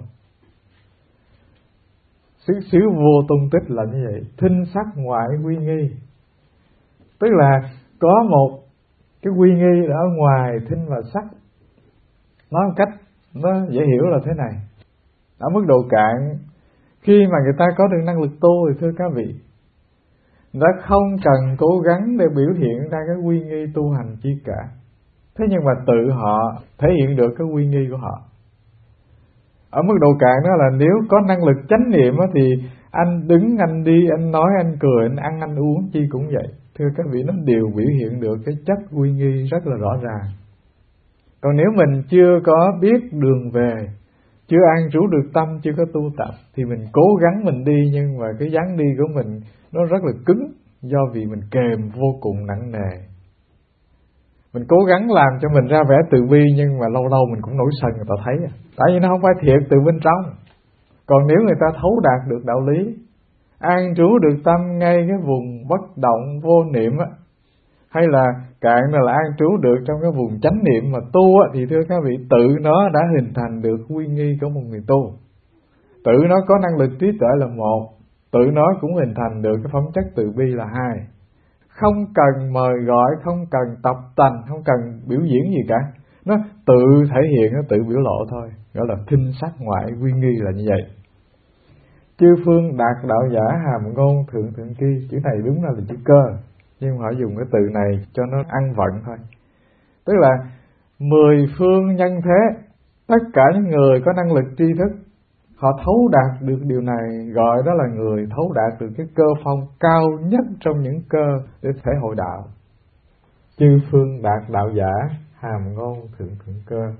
Xứ xứ vô tung tích là như vậy, thinh sắc ngoại quy nghi. Tức là có một cái quy nghi ở ngoài thinh và sắc. Nói một cách nó dễ hiểu là thế này. Ở mức độ cạn, khi mà người ta có được năng lực tu thì thưa các vị, đã không cần cố gắng để biểu hiện ra cái quy nghi tu hành chi cả. Thế nhưng mà tự họ thể hiện được cái quy nghi của họ. Ở mức độ cạn đó là nếu có năng lực chánh niệm thì anh đứng, anh đi, anh nói, anh cười, anh ăn, anh uống chi cũng vậy. Thưa các vị, nó đều biểu hiện được cái chất quy nghi rất là rõ ràng. Còn nếu mình chưa có biết đường về, chưa an trú được tâm, chưa có tu tập, thì mình cố gắng mình đi, nhưng mà cái dáng đi của mình nó rất là cứng, do vì mình kềm vô cùng nặng nề. Mình cố gắng làm cho mình ra vẻ từ bi, nhưng mà lâu lâu mình cũng nổi sân người ta thấy. Tại vì nó không phải thiệt từ bên trong. Còn nếu người ta thấu đạt được đạo lý, an trú được tâm ngay cái vùng bất động vô niệm á, hay là cạn là an trú được trong cái vùng chánh niệm mà tu á, thì thưa các vị, tự nó đã hình thành được quy nghi của một người tu. Tự nó có năng lực trí tuệ là một, tự nó cũng hình thành được cái phẩm chất từ bi là hai. Không cần mời gọi, không cần tập tành, không cần biểu diễn gì cả, nó tự thể hiện, nó tự biểu lộ thôi, gọi là thinh sắc ngoại quy nghi là như vậy. Chư phương đạt đạo giả hàm ngôn thượng thượng kỳ. Chữ này đúng là là chữ cơ, nhưng họ dùng cái từ này cho nó ăn vận thôi. Tức là mười phương nhân thế, tất cả những người có năng lực tri thức, họ thấu đạt được điều này, gọi đó là người thấu đạt được cái cơ phong cao nhất trong những cơ để thể hội đạo. Chư phương đạt đạo giả hàm ngôn thượng thượng cơ.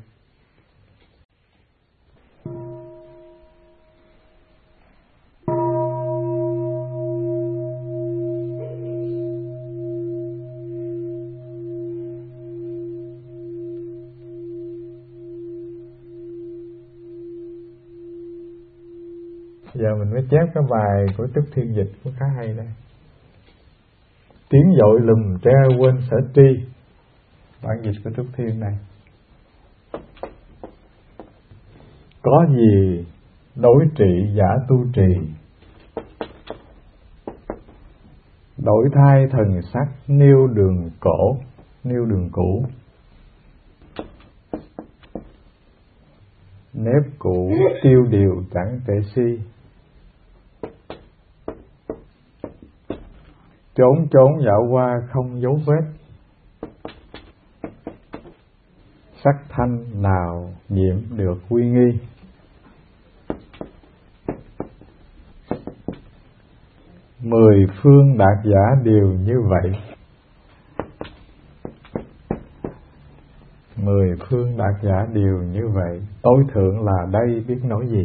Giờ mình mới chép cái bài của Trúc Thiên dịch cũng khá hay đây. Tiếng dội lùm tre quên sở tri. Bản dịch của Trúc Thiên này. Có gì đối trị giả tu trì, đổi thai thần sắc nêu đường cổ, nêu đường cũ. Nếp cũ tiêu điều chẳng thể si, trốn trốn dạo qua không dấu vết. Sắc thanh nào nhiễm được quy nghi, mười phương đạt giả đều như vậy. Mười phương đạt giả đều như vậy, tối thượng là đây biết nói gì.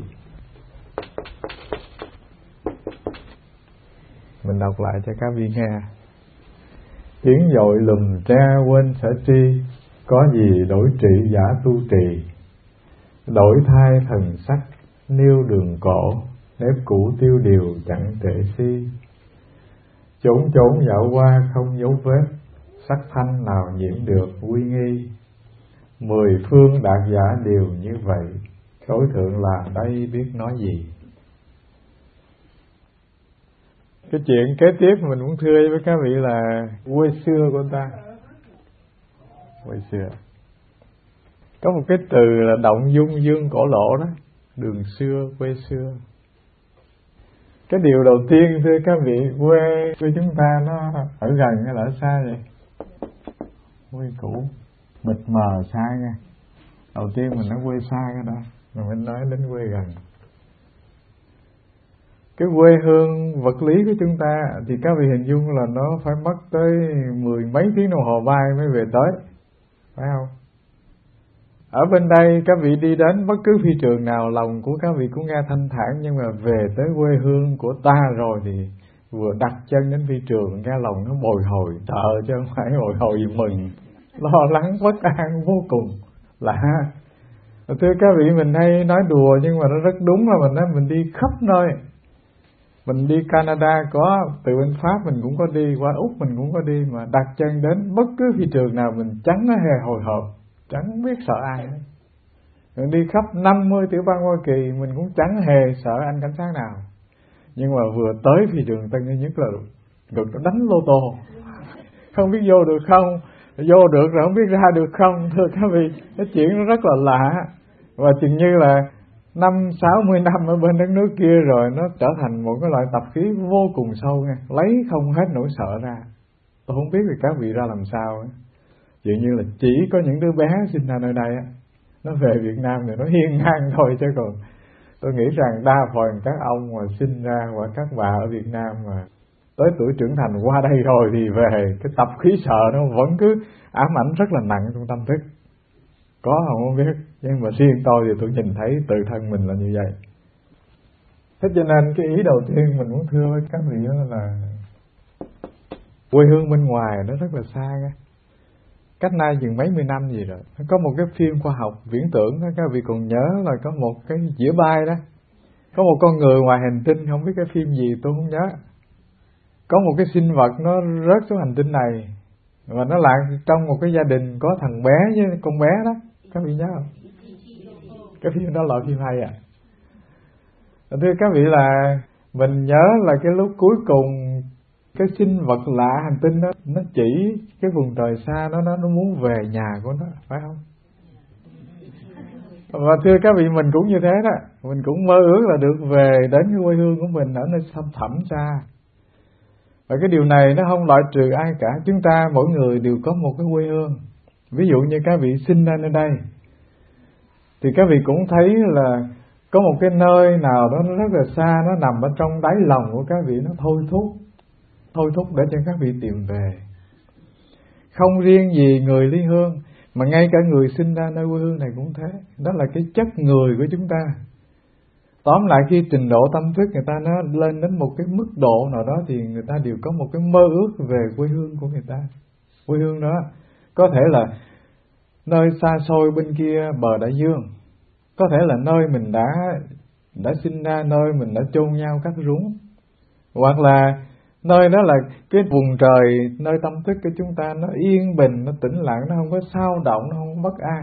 Mình đọc lại cho các vị nghe. Tiếng dội lùm tre quên sở tri, có gì đổi trị giả tu trì, đổi thai thần sắc nêu đường cổ, nếp cũ tiêu điều chẳng trệ si. Chốn chốn dạo qua không dấu vết, sắc thanh nào nhiễm được quy nghi. Mười phương đạt giả đều như vậy, tối thượng là đây biết nói gì. Cái chuyện kế tiếp mình muốn thưa với các vị là quê xưa của ta. quê xưa. Có một cái từ là động dung dương cổ lộ đó, đường xưa, quê xưa. Cái điều đầu tiên thưa các vị, quê của chúng ta nó ở gần hay là ở xa vậy? Quê cũ, mịt mờ xa nha. Đầu tiên mình nói quê xa cái đó, rồi mình nói đến quê gần. Cái quê hương vật lý của chúng ta thì các vị hình dung là nó phải mất tới mười mấy tiếng đồng hồ bay mới về tới, phải không? Ở bên đây các vị đi đến bất cứ phi trường nào, lòng của các vị cũng nghe thanh thản, nhưng mà về tới quê hương của ta rồi thì vừa đặt chân đến phi trường nghe lòng nó bồi hồi, sợ chứ không phải bồi hồi gì mừng, lo lắng bất an vô cùng lạ. Thưa các vị, mình hay nói đùa nhưng mà nó rất đúng, là mình nói mình đi khắp nơi. Mình đi Canada có, từ bên Pháp mình cũng có đi, qua Úc mình cũng có đi, mà đặt chân đến bất cứ phi trường nào mình chẳng nó hề hồi hộp, chẳng biết sợ ai. Mình đi khắp năm mươi tiểu bang Hoa Kỳ mình cũng chẳng hề sợ anh cảnh sát nào. Nhưng mà vừa tới phi trường Tân Nhất là được nó đánh lô tô, không biết vô được không, vô được rồi không biết ra được không. Thưa các vị, cái chuyện nó rất là lạ. Và chừng như là năm sáu mươi năm ở bên đất nước kia rồi nó trở thành một cái loại tập khí vô cùng sâu nha, lấy không hết nỗi sợ ra. Tôi không biết thì các vị ra làm sao ấy. Dường như là chỉ có những đứa bé sinh ra nơi đây á, nó về Việt Nam thì nó hiên ngang thôi, chứ còn tôi nghĩ rằng đa phần các ông mà sinh ra hoặc các bà ở Việt Nam mà tới tuổi trưởng thành qua đây rồi thì về cái tập khí sợ nó vẫn cứ ám ảnh rất là nặng trong tâm thức. Có không biết, nhưng mà riêng tôi thì tôi nhìn thấy tự thân mình là như vậy. Thế cho nên cái ý đầu tiên mình muốn thưa với các vị đó là quê hương bên ngoài nó rất là xa nha. Cách nay chừng mấy mươi năm gì rồi, có một cái phim khoa học viễn tưởng đó, các vị còn nhớ là có một cái dĩa bay đó, có một con người ngoài hành tinh, không biết cái phim gì tôi không nhớ. Có một cái sinh vật nó rớt xuống hành tinh này, và nó lại trong một cái gia đình có thằng bé với con bé đó, các vị nhớ không? Cái phim đó là phim hay à. Thưa các vị, là mình nhớ là cái lúc cuối cùng cái sinh vật lạ hành tinh đó nó chỉ cái vùng trời xa đó, nó nó muốn về nhà của nó, phải không? Và thưa các vị, mình cũng như thế đó, mình cũng mơ ước là được về đến cái quê hương của mình ở nơi thăm thẳm xa. Và cái điều này nó không loại trừ ai cả, chúng ta mỗi người đều có một cái quê hương. Ví dụ như các vị sinh ra nơi đây thì các vị cũng thấy là có một cái nơi nào đó nó rất là xa, nó nằm ở trong đáy lòng của các vị, nó thôi thúc thôi thúc để cho các vị tìm về. Không riêng gì người ly hương, mà ngay cả người sinh ra nơi quê hương này cũng thế. Đó là cái chất người của chúng ta. Tóm lại, khi trình độ tâm thức người ta nó lên đến một cái mức độ nào đó thì người ta đều có một cái mơ ước về quê hương của người ta. Quê hương đó có thể là nơi xa xôi bên kia bờ đại dương, có thể là nơi mình đã đã sinh ra, nơi mình đã chôn nhau cắt rúng, hoặc là nơi đó là cái vùng trời, nơi tâm thức của chúng ta nó yên bình, nó tĩnh lặng, nó không có xao động, nó không có bất an.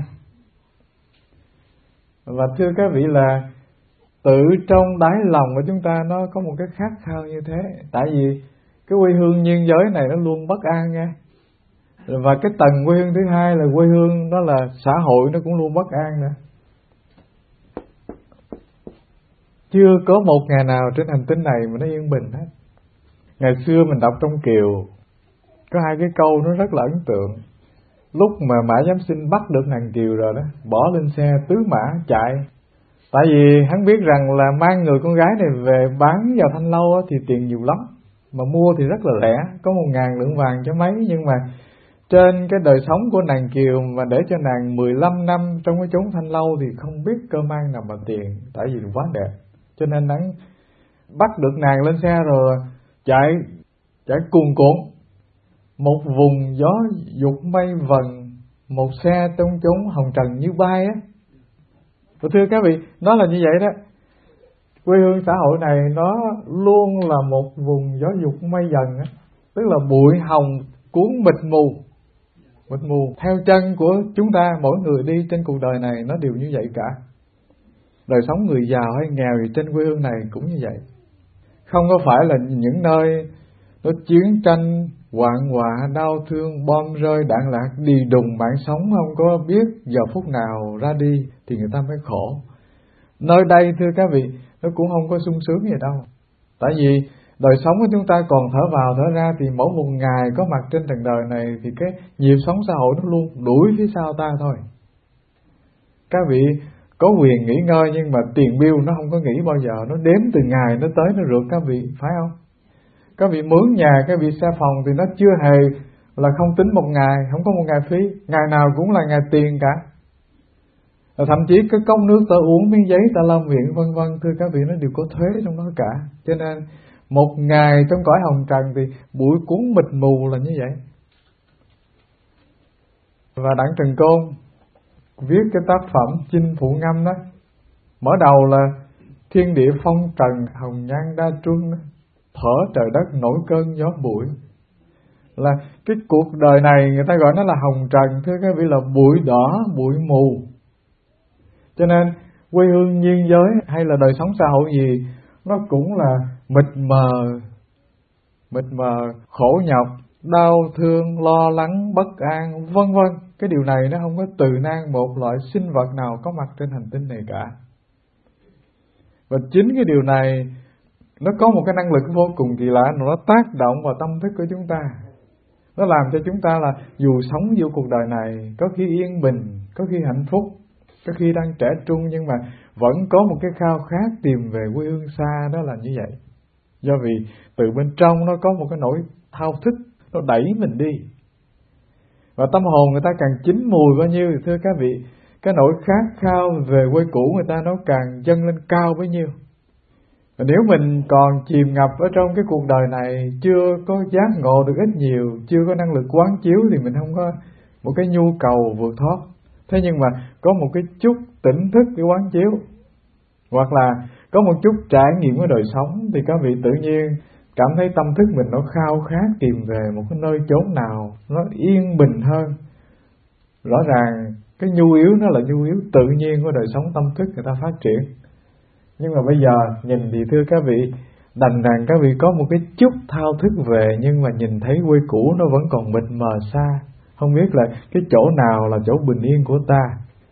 Và thưa các vị, là tự trong đáy lòng của chúng ta nó có một cái khát khao như thế. Tại vì cái quê hương nhân giới này nó luôn bất an nha. Và cái tầng quê hương thứ hai là quê hương đó là xã hội, nó cũng luôn bất an nữa. Chưa có một ngày nào trên hành tinh này mà nó yên bình hết. Ngày xưa mình đọc trong Kiều có hai cái câu nó rất là ấn tượng. Lúc mà Mã Giám Sinh bắt được nàng Kiều rồi đó, bỏ lên xe tứ mã chạy. Tại vì hắn biết rằng là mang người con gái này về bán vào Thanh Lâu thì tiền nhiều lắm, mà mua thì rất là rẻ, có một ngàn lượng vàng cho mấy. Nhưng mà trên cái đời sống của nàng Kiều mà để cho nàng mười lăm năm trong cái chốn Thanh Lâu thì không biết cơ mang nào mà tiền, tại vì quá đẹp. Cho nên hắn bắt được nàng lên xe rồi chạy chạy cuồn cuộn, một vùng gió dục mây vần, một xe trong chốn hồng trần như bay á. Và thưa các vị, nó là như vậy đó. Quê hương xã hội này nó luôn là một vùng gió dục mây dần á, tức là bụi hồng cuốn mịt mù, mịt mù theo chân của chúng ta. Mỗi người đi trên cuộc đời này nó đều như vậy cả. Đời sống người giàu hay nghèo thì trên quê hương này cũng như vậy. Không có phải là những nơi nó chiến tranh, hoạn họa, đau thương, bom rơi, đạn lạc, đi đùng, bạn sống không có biết giờ phút nào ra đi thì người ta mới khổ. Nơi đây thưa các vị, nó cũng không có sung sướng gì đâu. Tại vì đời sống của chúng ta còn thở vào thở ra, thì mỗi một ngày có mặt trên trần đời này thì cái nhịp sống xã hội nó luôn đuổi phía sau ta thôi. Các vị có quyền nghỉ ngơi, nhưng mà tiền bill nó không có nghỉ bao giờ, nó đếm từ ngày nó tới nó rượt các vị, phải không? Các vị mướn nhà, các vị xe phòng thì nó chưa hề là không tính một ngày, không có một ngày phí, ngày nào cũng là ngày tiền cả. Thậm chí cái cốc nước ta uống, miếng giấy ta lau miệng vân vân, thưa các vị, nó đều có thuế trong đó cả. Cho nên một ngày trong cõi hồng trần thì bụi cuốn mịt mù là như vậy. Và Đặng Trần Côn viết cái tác phẩm Chinh Phụ Ngâm đó, mở đầu là thiên địa phong trần, hồng nhan đa truân, thở trời đất nổi cơn gió bụi. Là cái cuộc đời này người ta gọi nó là hồng trần, thưa các vị, là bụi đỏ, bụi mù. Cho nên quê hương nhân giới hay là đời sống xã hội gì, nó cũng là mịt mờ, mịt mờ, khổ nhọc, đau thương, lo lắng, bất an, vân vân. Cái điều này nó không có từ nan một loại sinh vật nào có mặt trên hành tinh này cả. Và chính cái điều này nó có một cái năng lực vô cùng kỳ lạ, nó tác động vào tâm thức của chúng ta. Nó làm cho chúng ta là dù sống vô cuộc đời này có khi yên bình, có khi hạnh phúc, có khi đang trẻ trung, nhưng mà vẫn có một cái khao khát tìm về quê hương xa, đó là như vậy. Do vì từ bên trong nó có một cái nỗi thao thức, nó đẩy mình đi. Và tâm hồn người ta càng chín mùi bao nhiêu thì thưa các vị, cái nỗi khát khao về quê cũ người ta nó càng dâng lên cao bấy nhiêu. Và nếu mình còn chìm ngập ở trong cái cuộc đời này, chưa có giác ngộ được ít nhiều, chưa có năng lực quán chiếu, thì mình không có một cái nhu cầu vượt thoát. Thế nhưng mà có một cái chút tỉnh thức cái quán chiếu, hoặc là có một chút trải nghiệm của đời sống, thì các vị tự nhiên cảm thấy tâm thức mình nó khao khát tìm về một cái nơi chốn nào nó yên bình hơn. Rõ ràng cái nhu yếu nó là nhu yếu tự nhiên của đời sống tâm thức người ta phát triển. Nhưng mà bây giờ nhìn thì thưa các vị, đành rằng các vị có một cái chút thao thức về, nhưng mà nhìn thấy quê cũ nó vẫn còn mịt mờ xa, không biết là cái chỗ nào là chỗ bình yên của ta.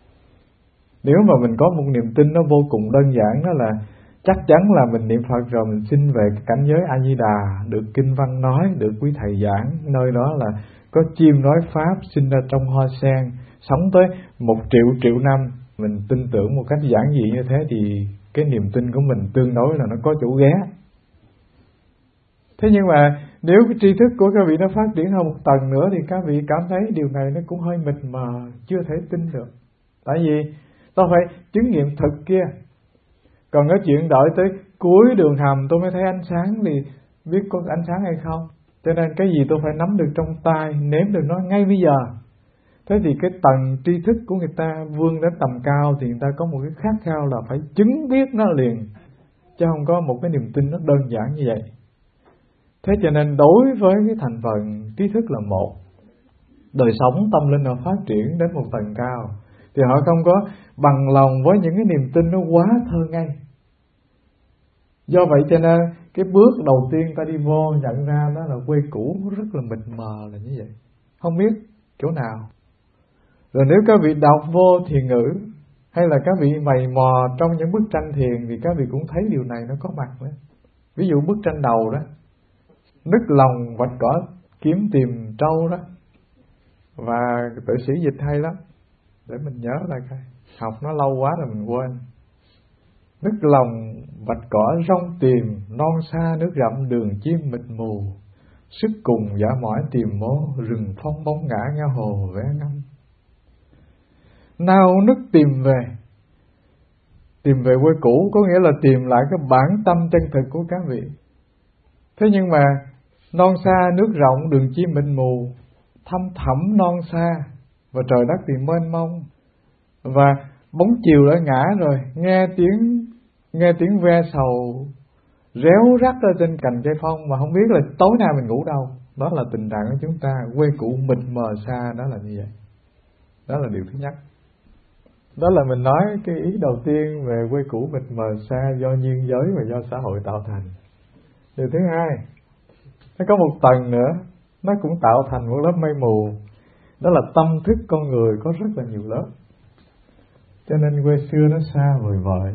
Nếu mà mình có một niềm tin nó vô cùng đơn giản, đó là chắc chắn là mình niệm Phật rồi mình xin về cái cảnh giới A Di Đà, được kinh văn nói, được quý thầy giảng, nơi đó là có chim nói pháp, sinh ra trong hoa sen, sống tới một triệu triệu năm. Mình tin tưởng một cách giản dị như thế thì cái niềm tin của mình tương đối là nó có chỗ ghé. Thế nhưng mà nếu cái tri thức của các vị nó phát triển hơn một tầng nữa thì các vị cảm thấy điều này nó cũng hơi mịt mờ, chưa thể tin được. Tại vì tôi phải chứng nghiệm thực kia. Còn cái chuyện đợi tới cuối đường hầm tôi mới thấy ánh sáng thì biết có ánh sáng hay không. Cho nên cái gì tôi phải nắm được trong tay, nếm được nó ngay bây giờ. Thế thì cái tầng tri thức của người ta vươn đến tầm cao thì người ta có một cái khát khao là phải chứng biết nó liền, chứ không có một cái niềm tin nó đơn giản như vậy. Thế cho nên đối với cái thành phần trí thức là một, đời sống tâm linh họ phát triển đến một tầng cao thì họ không có bằng lòng với những cái niềm tin nó quá thơ ngây. Do vậy cho nên cái bước đầu tiên ta đi vô nhận ra đó là quê cũ rất là mịt mờ là như vậy, không biết chỗ nào. Rồi nếu các vị đọc vô thiền ngữ hay là các vị mày mò trong những bức tranh thiền thì các vị cũng thấy điều này nó có mặt nữa. Ví dụ bức tranh đầu đó, nứt lòng vạch cỏ kiếm tìm trâu đó, và tự sĩ dịch hay lắm, để mình nhớ lại coi, học nó lâu quá rồi mình quên. Nứt lòng vạch cỏ rong tìm, non xa nước rậm đường chim mịt mù, sức cùng giả mỏi tìm mố, rừng phong bóng ngã ngao hồ vẽ ngâm. Nao nức tìm về, tìm về quê cũ có nghĩa là tìm lại cái bản tâm chân thực của các vị. Thế nhưng mà non xa nước rộng đường chim mịt mù, thăm thẳm non xa và trời đất thì mênh mông, và bóng chiều đã ngã rồi, nghe tiếng nghe tiếng ve sầu réo rắt ở trên cành cây phong mà không biết là tối nay mình ngủ đâu. Đó là tình trạng của chúng ta, quê cũ mịt mờ xa, đó là như vậy. Đó là điều thứ nhất. Đó là mình nói cái ý đầu tiên về quê cũ mịt mờ xa do nhiên giới và do xã hội tạo thành. Điều thứ hai, Nó có một tầng nữa, nó cũng tạo thành một lớp mây mù. Đó là tâm thức con người có rất là nhiều lớp. Cho nên quê xưa nó xa vời vợi.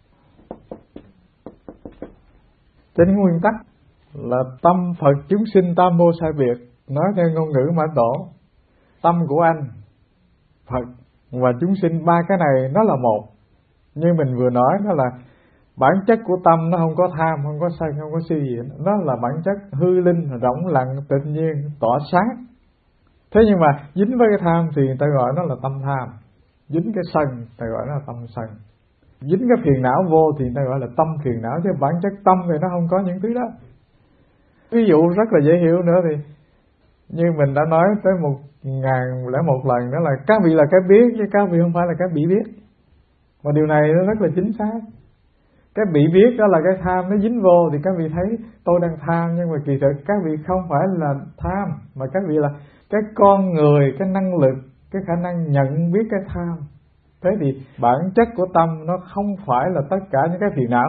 Trên nguyên tắc là tâm Phật chúng sinh tam vô sai biệt. Nói theo ngôn ngữ Mã Tổ, tâm của anh, Phật và chúng sinh, ba cái này nó là một. Như mình vừa nói, nó là bản chất của tâm, nó không có tham, không có sân, không có si gì. Nó là bản chất hư linh, rỗng lặng, tự nhiên, tỏa sáng. Thế nhưng mà dính với cái tham thì người ta gọi nó là tâm tham. Dính cái sân, người ta gọi nó là tâm sân. Dính cái phiền não vô thì người ta gọi là tâm phiền não. Chứ bản chất tâm thì nó không có những thứ đó. Ví dụ rất là dễ hiểu nữa thì như mình đã nói tới một ngàn lẻ một lần, đó là các vị là cái biết, chứ các vị không phải là cái bị biết. Và điều này nó rất là chính xác. Cái bị biết đó là cái tham nó dính vô thì các vị thấy tôi đang tham, nhưng mà kỳ thực các vị không phải là tham, mà các vị là cái con người, cái năng lực, cái khả năng nhận biết cái tham. Thế thì bản chất của tâm nó không phải là tất cả những cái phiền não.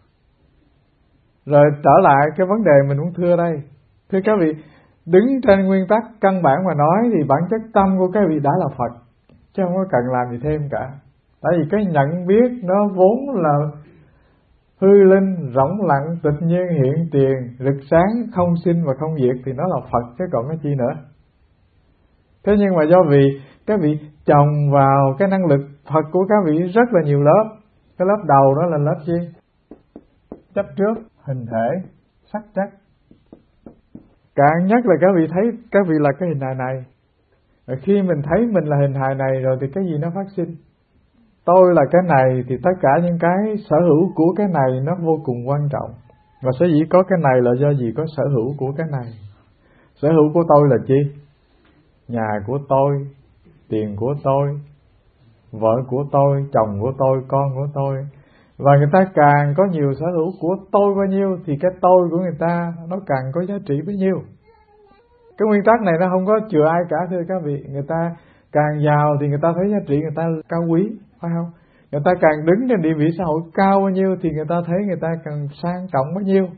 Rồi trở lại cái vấn đề mình muốn thưa đây. Thưa các vị, đứng trên nguyên tắc căn bản mà nói thì bản chất tâm của các vị đã là Phật, chứ không có cần làm gì thêm cả. Tại vì cái nhận biết nó vốn là hư linh, rỗng lặng, tịch nhiên, hiện tiền, rực sáng, không sinh và không diệt thì nó là Phật chứ còn cái chi nữa. Thế nhưng mà do vì các vị trồng vào cái năng lực Phật của các vị rất là nhiều lớp. Cái lớp đầu đó là lớp chi? Chấp trước, hình thể, sắc chất. Càng nhất là các vị thấy các vị là cái hình hài này. Và khi mình thấy mình là hình hài này rồi thì cái gì nó phát sinh? Tôi là cái này thì tất cả những cái sở hữu của cái này nó vô cùng quan trọng. Và sở dĩ có cái này là do gì có sở hữu của cái này. Sở hữu của tôi là chi? Nhà của tôi, tiền của tôi, vợ của tôi, chồng của tôi, con của tôi. Và người ta càng có nhiều sở hữu của tôi bao nhiêu thì cái tôi của người ta nó càng có giá trị bấy nhiêu. Cái nguyên tắc này nó không có chừa ai cả thưa các vị. Người ta càng giàu thì người ta thấy giá trị người ta cao quý, phải không? Người ta càng đứng trên địa vị xã hội cao bao nhiêu thì người ta thấy người ta càng sang trọng bấy nhiêu.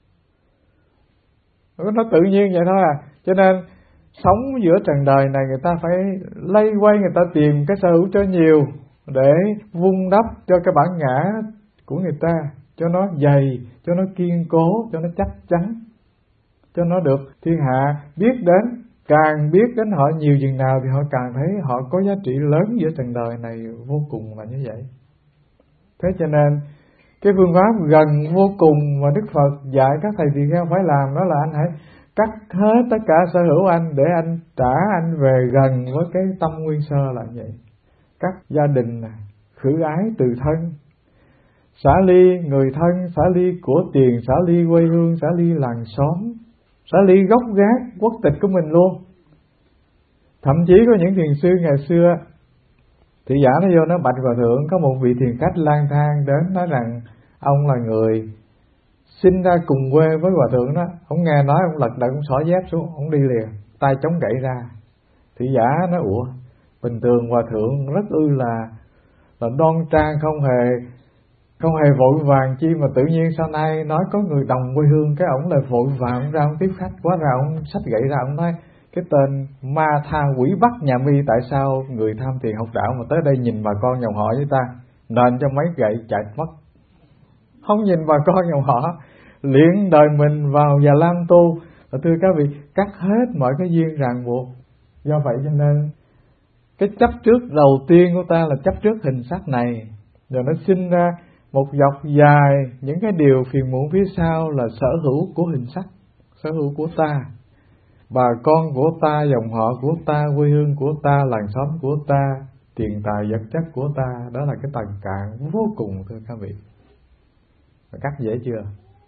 Nó tự nhiên vậy thôi à. Cho nên sống giữa trần đời này người ta phải lây quay, người ta tìm cái sở hữu cho nhiều để vun đắp cho cái bản ngã của người ta, cho nó dày, cho nó kiên cố, cho nó chắc chắn, cho nó được thiên hạ biết đến. Càng biết đến họ nhiều chừng nào thì họ càng thấy họ có giá trị lớn giữa trần đời này, vô cùng là như vậy. Thế cho nên cái phương pháp gần vô cùng mà Đức Phật dạy các thầy tỳ kheo phải làm đó là anh hãy cắt hết tất cả sở hữu anh để anh trả anh về gần với cái tâm nguyên sơ là vậy. Cắt gia đình, khử ái từ thân, xả ly người thân, xả ly của tiền, xả ly quê hương, xả ly làng xóm, xả ly gốc gác quốc tịch của mình luôn. Thậm chí có những thiền sư ngày xưa, thị giả nó vô nó bạch hòa thượng, có một vị thiền khách lang thang đến nói rằng ông là người sinh ra cùng quê với hòa thượng đó. Ông nghe nói ông lật đật ông xỏ dép xuống, ông đi liền, tay chống gậy ra. Thị giả nói ủa, bình thường hòa thượng rất ư là là đoan trang, không hề không hề vội vàng chi mà tự nhiên sau này nói có người đồng quê hương cái ổng lại vội vàng ông ra ông tiếp khách. Quá ra ông xách gậy ra ông nói cái tên ma tha quỷ bắt nhà mi, tại sao người tham tiền học đạo mà tới đây nhìn bà con dòng họ với ta, nên cho mấy gậy chạy mất. Không nhìn bà con dòng họ, luyện đời mình vào Già Lam tu. Và thưa các vị, cắt hết mọi cái duyên ràng buộc. Do vậy cho nên cái chấp trước đầu tiên của ta là chấp trước hình sắc này, rồi nó sinh ra một dọc dài những cái điều phiền muộn phía sau là sở hữu của hình sắc, sở hữu của ta, bà con của ta, dòng họ của ta, quê hương của ta, làng xóm của ta, tiền tài vật chất của ta. Đó là cái tầng cạn vô cùng thưa các vị. Cắt dễ chưa?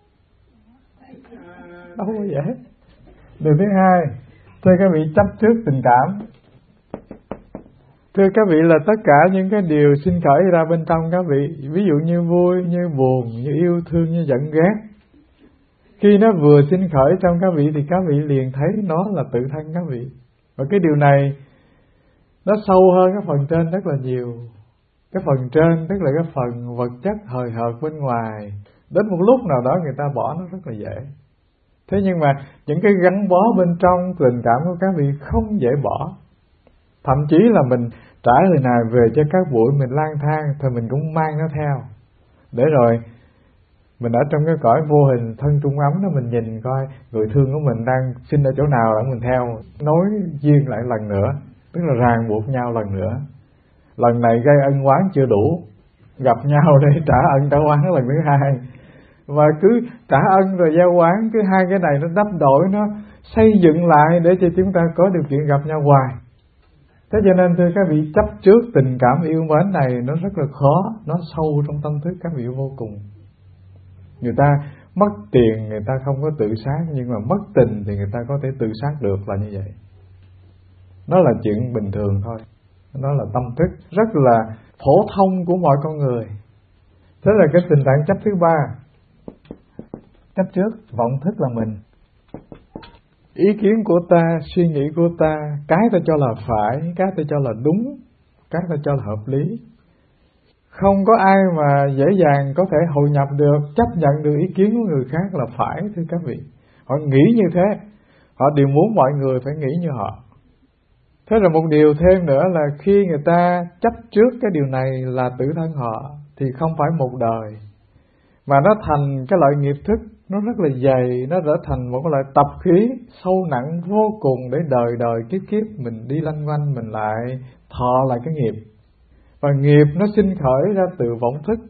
Đâu có dễ. Điều thứ hai, thưa các vị, chấp trước tình cảm. Thưa các vị, là tất cả những cái điều sinh khởi ra bên trong các vị, ví dụ như vui, như buồn, như yêu thương, như giận ghét, khi nó vừa sinh khởi trong các vị thì các vị liền thấy nó là tự thân các vị. Và cái điều này nó sâu hơn cái phần trên rất là nhiều. Cái phần trên tức là cái phần vật chất hời hợt bên ngoài, đến một lúc nào đó người ta bỏ nó rất là dễ. Thế nhưng mà những cái gắn bó bên trong tình cảm của các vị không dễ bỏ. Thậm chí là mình trải lời này về cho các buổi mình lang thang thì mình cũng mang nó theo. Để rồi mình ở trong cái cõi vô hình thân trung ấm đó, mình nhìn coi người thương của mình đang sinh ở chỗ nào để mình theo, nối duyên lại lần nữa, tức là ràng buộc nhau lần nữa. Lần này gây ân oán chưa đủ, gặp nhau để trả ân trả oán lần thứ hai. Và cứ trả ân rồi giao oán, cứ hai cái này nó đắp đổi, nó xây dựng lại để cho chúng ta có điều kiện gặp nhau hoài. Thế cho nên thưa các vị, chấp trước tình cảm yêu mến này nó rất là khó, nó sâu trong tâm thức các vị vô cùng. Người ta mất tiền người ta không có tự sát, nhưng mà mất tình thì người ta có thể tự sát được, là như vậy. Nó là chuyện bình thường thôi. Nó là tâm thức rất là phổ thông của mọi con người. Thế là cái tình trạng chấp thứ ba. Chấp trước vọng thức là mình, ý kiến của ta, suy nghĩ của ta, cái ta cho là phải, cái ta cho là đúng, cái ta cho là hợp lý. Không có ai mà dễ dàng có thể hội nhập được, chấp nhận được ý kiến của người khác là phải, thưa các vị. Họ nghĩ như thế, họ đều muốn mọi người phải nghĩ như họ. Thế rồi một điều thêm nữa là khi người ta chấp trước cái điều này là tự thân họ, thì không phải một đời, mà nó thành cái loại nghiệp thức, nó rất là dày, nó trở thành một cái loại tập khí sâu nặng vô cùng, để đời đời kiếp kiếp mình đi lanh quanh, mình lại thọ lại cái nghiệp. Và nghiệp nó sinh khởi ra từ vọng thức.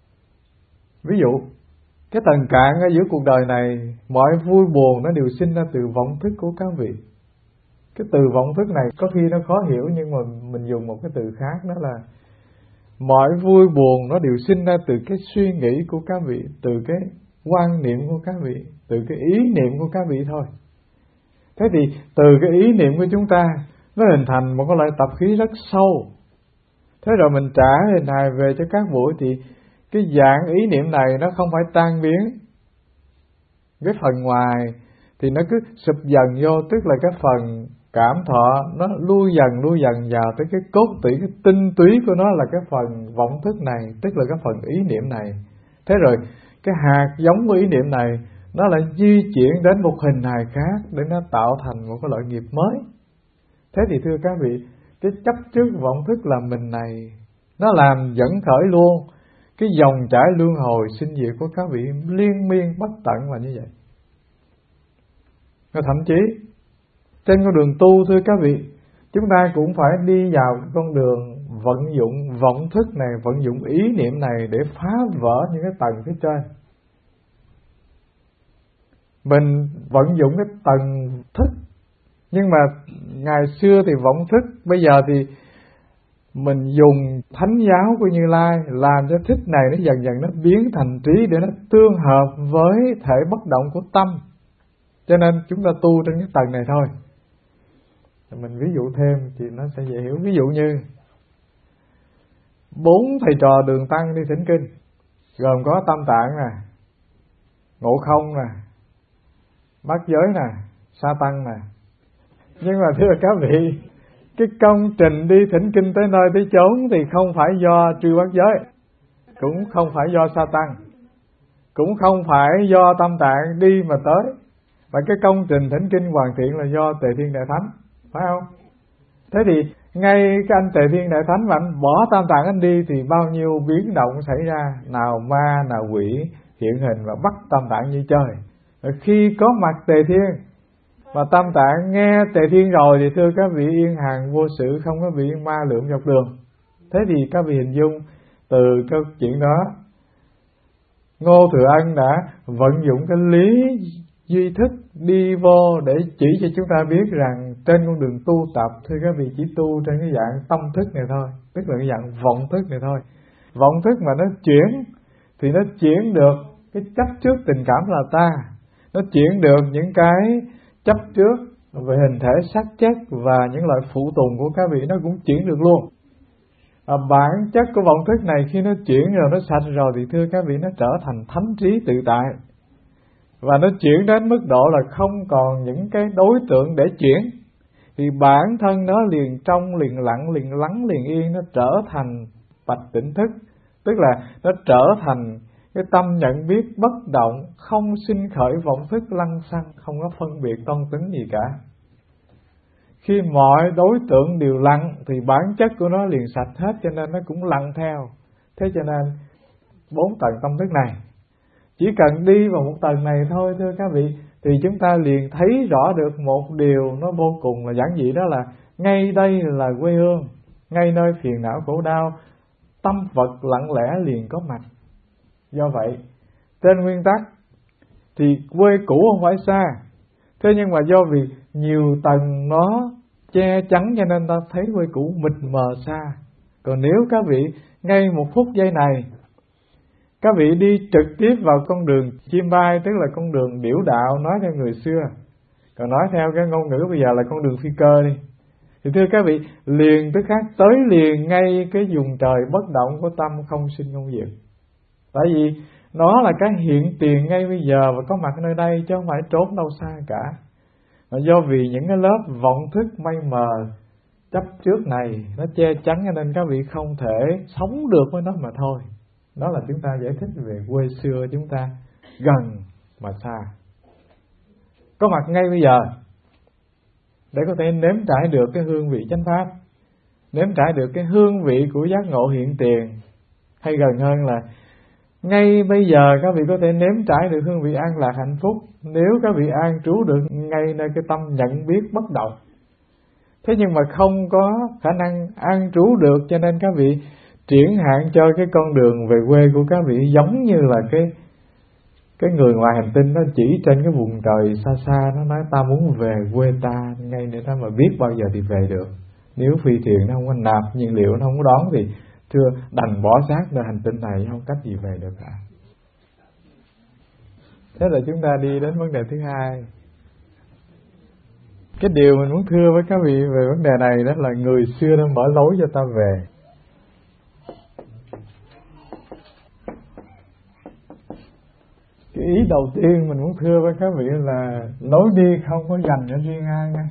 Ví dụ, cái tầng cạn ở giữa cuộc đời này, mọi vui buồn nó đều sinh ra từ vọng thức của các vị. Cái từ vọng thức này có khi nó khó hiểu, nhưng mà mình dùng một cái từ khác, đó là mọi vui buồn nó đều sinh ra từ cái suy nghĩ của các vị, từ cái quan niệm của các vị, từ cái ý niệm của các vị thôi. Thế thì từ cái ý niệm của chúng ta nó hình thành một cái loại tập khí rất sâu. Thế rồi mình trả hình hài về cho các buổi, thì cái dạng ý niệm này nó không phải tan biến. Cái phần ngoài thì nó cứ sụp dần vô, tức là cái phần cảm thọ nó lui dần lui dần vào tới cái cốt tủy, cái tinh túy của nó là cái phần vọng thức này, tức là cái phần ý niệm này. Thế rồi cái hạt giống của ý niệm này nó lại di chuyển đến một hình hài khác để nó tạo thành một cái loại nghiệp mới. Thế thì thưa các vị, cái chấp trước vọng thức là mình này nó làm dẫn khởi luôn cái dòng chảy luân hồi sinh diệt của các vị liên miên bất tận là như vậy. Và thậm chí trên con đường tu, thưa các vị, chúng ta cũng phải đi vào con đường vận dụng vọng thức này, vận dụng ý niệm này để phá vỡ những cái tầng phía trên. Mình vận dụng cái tầng thức, nhưng mà ngày xưa thì vọng thức, bây giờ thì mình dùng thánh giáo của Như Lai làm cho thức này nó dần dần nó biến thành trí để nó tương hợp với thể bất động của tâm. Cho nên chúng ta tu trên cái tầng này thôi. Mình ví dụ thêm thì nó sẽ dễ hiểu. Ví dụ như bốn thầy trò Đường Tăng đi thỉnh kinh, gồm có Tam Tạng nè, Ngộ Không nè, Bát Giới nè, Sa Tăng nè. Nhưng mà thưa các vị, cái công trình đi thỉnh kinh tới nơi tới chốn thì không phải do Chư Bát Giới, cũng không phải do Sa Tăng, cũng không phải do Tam Tạng đi mà tới, mà cái công trình thỉnh kinh hoàn thiện là do Tề Thiên Đại Thánh, phải không? Thế thì ngay cái anh Tề Thiên Đại Thánh mà anh bỏ Tam Tạng anh đi thì bao nhiêu biến động xảy ra, nào ma nào quỷ hiện hình và bắt Tam Tạng như chơi. Rồi khi có mặt Tề Thiên mà Tam Tạng nghe Tề Thiên rồi thì thưa các vị, yên hàng vô sự, không có bị ma lượm dọc đường. Thế thì các vị hình dung từ câu chuyện đó, Ngô Thừa Ân đã vận dụng cái lý duy thức đi vô để chỉ cho chúng ta biết rằng trên con đường tu tập, thưa các vị, chỉ tu trên cái dạng tâm thức này thôi, tức là cái dạng vọng thức này thôi. Vọng thức mà nó chuyển thì nó chuyển được cái chấp trước tình cảm là ta, nó chuyển được những cái chấp trước về hình thể sắc chất và những loại phụ tùng của các vị, nó cũng chuyển được luôn. À, bản chất của vọng thức này khi nó chuyển rồi, nó sạch rồi thì thưa các vị, nó trở thành thánh trí tự tại. Và nó chuyển đến mức độ là không còn những cái đối tượng để chuyển, thì bản thân nó liền trong, liền lặng, liền lắng, liền yên, nó trở thành bạch tỉnh thức. Tức là nó trở thành cái tâm nhận biết bất động, không sinh khởi vọng thức lăng xăng, không có phân biệt toan tính gì cả. Khi mọi đối tượng đều lặng thì bản chất của nó liền sạch hết, cho nên nó cũng lặng theo. Thế cho nên bốn tầng tâm thức này, chỉ cần đi vào một tầng này thôi thưa các vị, thì chúng ta liền thấy rõ được một điều nó vô cùng là giản dị, đó là ngay đây là quê hương, ngay nơi phiền não khổ đau, tâm Phật lặng lẽ liền có mặt. Do vậy, trên nguyên tắc thì quê cũ không phải xa, thế nhưng mà do vì nhiều tầng nó che chắn cho nên ta thấy quê cũ mịt mờ xa. Còn nếu các vị ngay một phút giây này, các vị đi trực tiếp vào con đường chim bay, tức là con đường điểu đạo nói theo người xưa, còn nói theo cái ngôn ngữ bây giờ là con đường phi cơ đi, thì thưa các vị, liền tức khắc tới liền ngay cái vùng trời bất động của tâm không sinh không diệt. Tại vì nó là cái hiện tiền ngay bây giờ và có mặt nơi đây, chứ không phải trốn đâu xa cả. Mà do vì những cái lớp vọng thức mây mờ chấp trước này nó che chắn, cho nên các vị không thể sống được với nó mà thôi. Đó là chúng ta giải thích về quê xưa chúng ta gần mà xa, có mặt ngay bây giờ để có thể nếm trải được cái hương vị chánh pháp, nếm trải được cái hương vị của giác ngộ hiện tiền. Hay gần hơn là ngay bây giờ các vị có thể nếm trải được hương vị an lạc hạnh phúc, nếu các vị an trú được ngay nơi cái tâm nhận biết bất động. Thế nhưng mà không có khả năng an trú được, cho nên các vị triển hạn cho cái con đường về quê của các vị giống như là cái cái người ngoài hành tinh nó chỉ trên cái vùng trời xa xa, nó nói ta muốn về quê ta ngay để ta mà biết bao giờ thì về được. Nếu phi thuyền nó không có nạp nhiên liệu, nó không có đón thì thưa đành bỏ xác nơi hành tinh này, không cách gì về được cả. Thế là chúng ta đi đến vấn đề thứ hai. Cái điều mình muốn thưa với các vị về vấn đề này đó là người xưa đã mở lối cho ta về. Cái ý đầu tiên mình muốn thưa với các vị là lối đi không có dành cho riêng ai nha.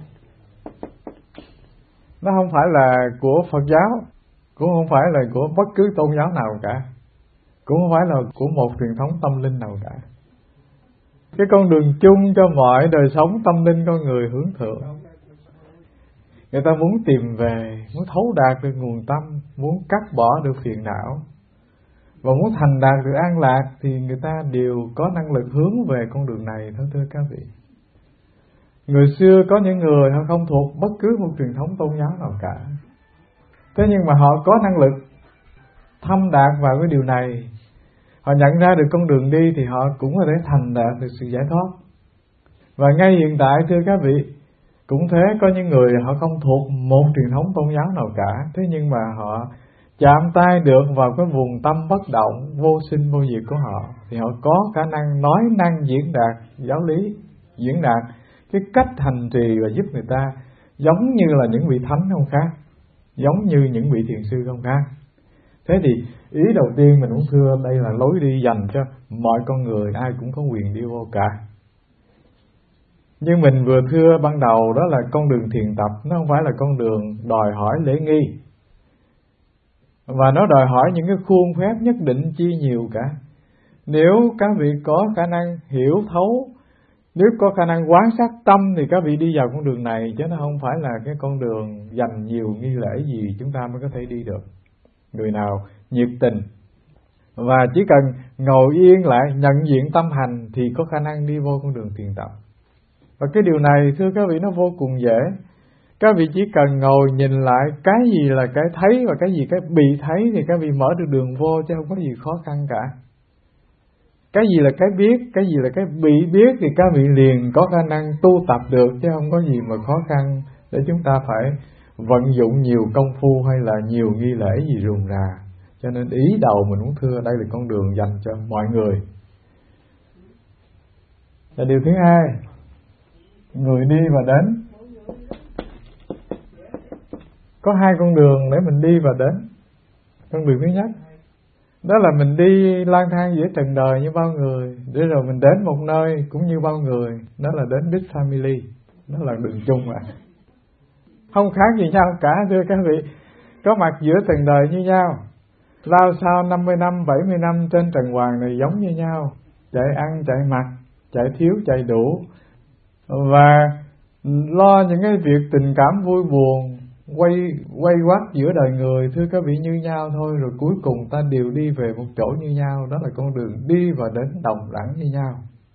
Nó không phải là của Phật giáo, cũng không phải là của bất cứ tôn giáo nào cả, cũng không phải là của một truyền thống tâm linh nào cả. Cái con đường chung cho mọi đời sống tâm linh con người hướng thượng. Người ta muốn tìm về, muốn thấu đạt được nguồn tâm, muốn cắt bỏ được phiền não và muốn thành đạt được an lạc, thì người ta đều có năng lực hướng về con đường này thôi thưa các vị. Người xưa có những người họ không thuộc bất cứ một truyền thống tôn giáo nào cả, thế nhưng mà họ có năng lực thâm đạt vào cái điều này. Họ nhận ra được con đường đi thì họ cũng có thể thành đạt được sự giải thoát. Và ngay hiện tại thưa các vị, cũng thế, có những người họ không thuộc một truyền thống tôn giáo nào cả, thế nhưng mà họ chạm tay được vào cái vùng tâm bất động, vô sinh vô diệt của họ, thì họ có khả năng nói năng diễn đạt giáo lý, diễn đạt cái cách hành trì và giúp người ta giống như là những vị thánh không khác, giống như những vị thiền sư không khác. Thế thì ý đầu tiên mình muốn thưa đây là lối đi dành cho mọi con người, ai cũng có quyền đi vô cả. Nhưng mình vừa thưa ban đầu đó là con đường thiền tập, nó không phải là con đường đòi hỏi lễ nghi, và nó đòi hỏi những cái khuôn phép nhất định chi nhiều cả. Nếu các vị có khả năng hiểu thấu, nếu có khả năng quán sát tâm thì các vị đi vào con đường này, chứ nó không phải là cái con đường dành nhiều nghi lễ gì chúng ta mới có thể đi được. Người nào nhiệt tình và chỉ cần ngồi yên lại nhận diện tâm hành thì có khả năng đi vô con đường thiền tập. Và cái điều này thưa các vị nó vô cùng dễ. Các vị chỉ cần ngồi nhìn lại cái gì là cái thấy và cái gì cái bị thấy thì các vị mở được đường vô, chứ không có gì khó khăn cả. Cái gì là cái biết, cái gì là cái bị biết thì các vị liền có khả năng tu tập được, chứ không có gì mà khó khăn để chúng ta phải vận dụng nhiều công phu hay là nhiều nghi lễ gì rườm rà. Cho nên ý đầu mình muốn thưa đây là con đường dành cho mọi người. Và điều thứ hai, người đi và đến. Có hai con đường để mình đi và đến. Con đường thứ nhất, đó là mình đi lang thang giữa trần đời như bao người, để rồi mình đến một nơi cũng như bao người, đó là đến Big Family, đó là đường chung à. Không khác gì nhau cả thưa các vị, có mặt giữa trần đời như nhau. lao sao năm mươi năm, bảy mươi năm trên trần hoàng này giống như nhau, chạy ăn, chạy mặc, chạy thiếu, chạy đủ, và lo những cái việc tình cảm vui buồn quay quay quắt giữa đời người, thưa các vị, như nhau thôi. Rồi cuối cùng ta đều đi về một chỗ như nhau, đó là con đường đi và đến đồng đẳng như nhau.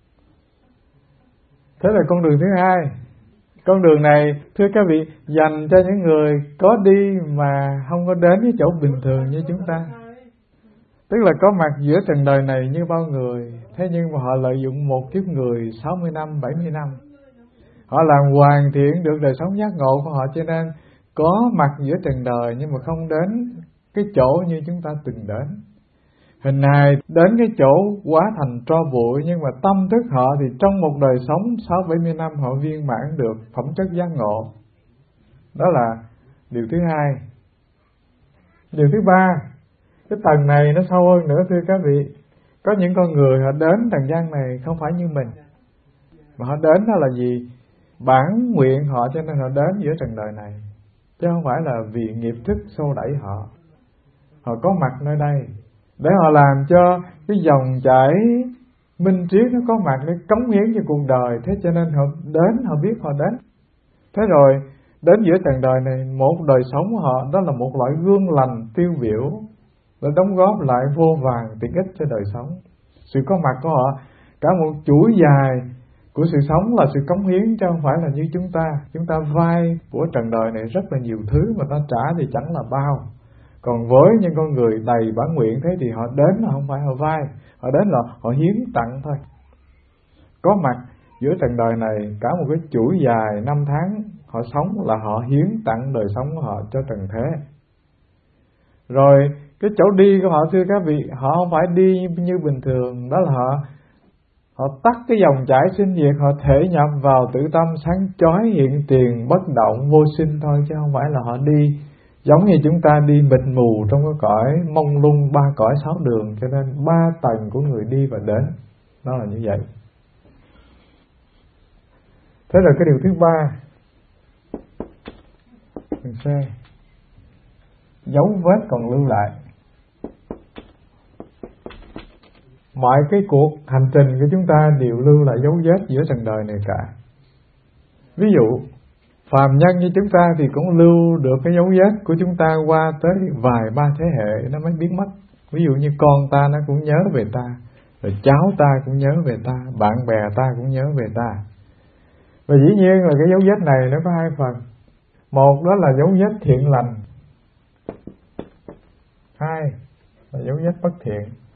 Thế là con đường thứ hai. Con đường này, thưa các vị, dành cho những người có đi mà không có đến với chỗ bình thường như chúng ta. Tức là có mặt giữa trần đời này như bao người, thế nhưng mà họ lợi dụng một kiếp người sáu mươi năm, bảy mươi năm. Họ làm hoàn thiện được đời sống giác ngộ của họ, cho nên có mặt giữa trần đời nhưng mà không đến cái chỗ như chúng ta từng đến. Hình hài đến cái chỗ quá thành tro bụi, nhưng mà tâm thức họ thì trong một đời sống sáu bảy mươi năm họ viên mãn được phẩm chất giác ngộ. Đó là điều thứ hai. Điều thứ ba, cái tầng này nó sâu hơn nữa, thưa các vị. Có những con người họ đến trần gian này không phải như mình, mà họ đến đó là gì? Bản nguyện họ, cho nên họ đến giữa trần đời này, chứ không phải là vì nghiệp thức xô đẩy họ. Họ có mặt nơi đây để họ làm cho cái dòng chảy minh triết nó có mặt để cống hiến cho cuộc đời. Thế cho nên họ đến, họ biết họ đến. Thế rồi đến giữa trần đời này, một đời sống của họ đó là một loại gương lành tiêu biểu để đóng góp lại vô vàn tiện ích cho đời sống. Sự có mặt của họ, cả một chuỗi dài của sự sống là sự cống hiến, chứ không phải là như chúng ta. Chúng ta vay của trần đời này rất là nhiều thứ mà ta trả thì chẳng là bao. Còn với những con người đầy bản nguyện thế thì họ đến là không phải họ vay, họ đến là họ hiến tặng thôi. Có mặt giữa trần đời này cả một cái chuỗi dài năm tháng họ sống là họ hiến tặng đời sống của họ cho trần thế. Rồi cái chỗ đi của họ, thưa các vị, họ không phải đi như bình thường, đó là họ họ tắt cái dòng chảy sinh diệt, họ thể nhập vào tự tâm sáng chói hiện tiền bất động vô sinh thôi, chứ không phải là họ đi giống như chúng ta đi mịt mù trong cái cõi mông lung ba cõi sáu đường. Cho nên ba tầng của người đi và đến nó là như vậy. Thế là cái điều thứ ba, mình xem dấu vết còn lưu lại. Mọi cái cuộc hành trình của chúng ta đều lưu lại dấu vết giữa trần đời này cả. Ví dụ phàm nhân như chúng ta thì cũng lưu được cái dấu vết của chúng ta qua tới vài ba thế hệ nó mới biến mất. Ví dụ như con ta nó cũng nhớ về ta, rồi cháu ta cũng nhớ về ta, bạn bè ta cũng nhớ về ta. Và dĩ nhiên là cái dấu vết này nó có hai phần. Một đó là dấu vết thiện lành, hai là dấu vết bất thiện.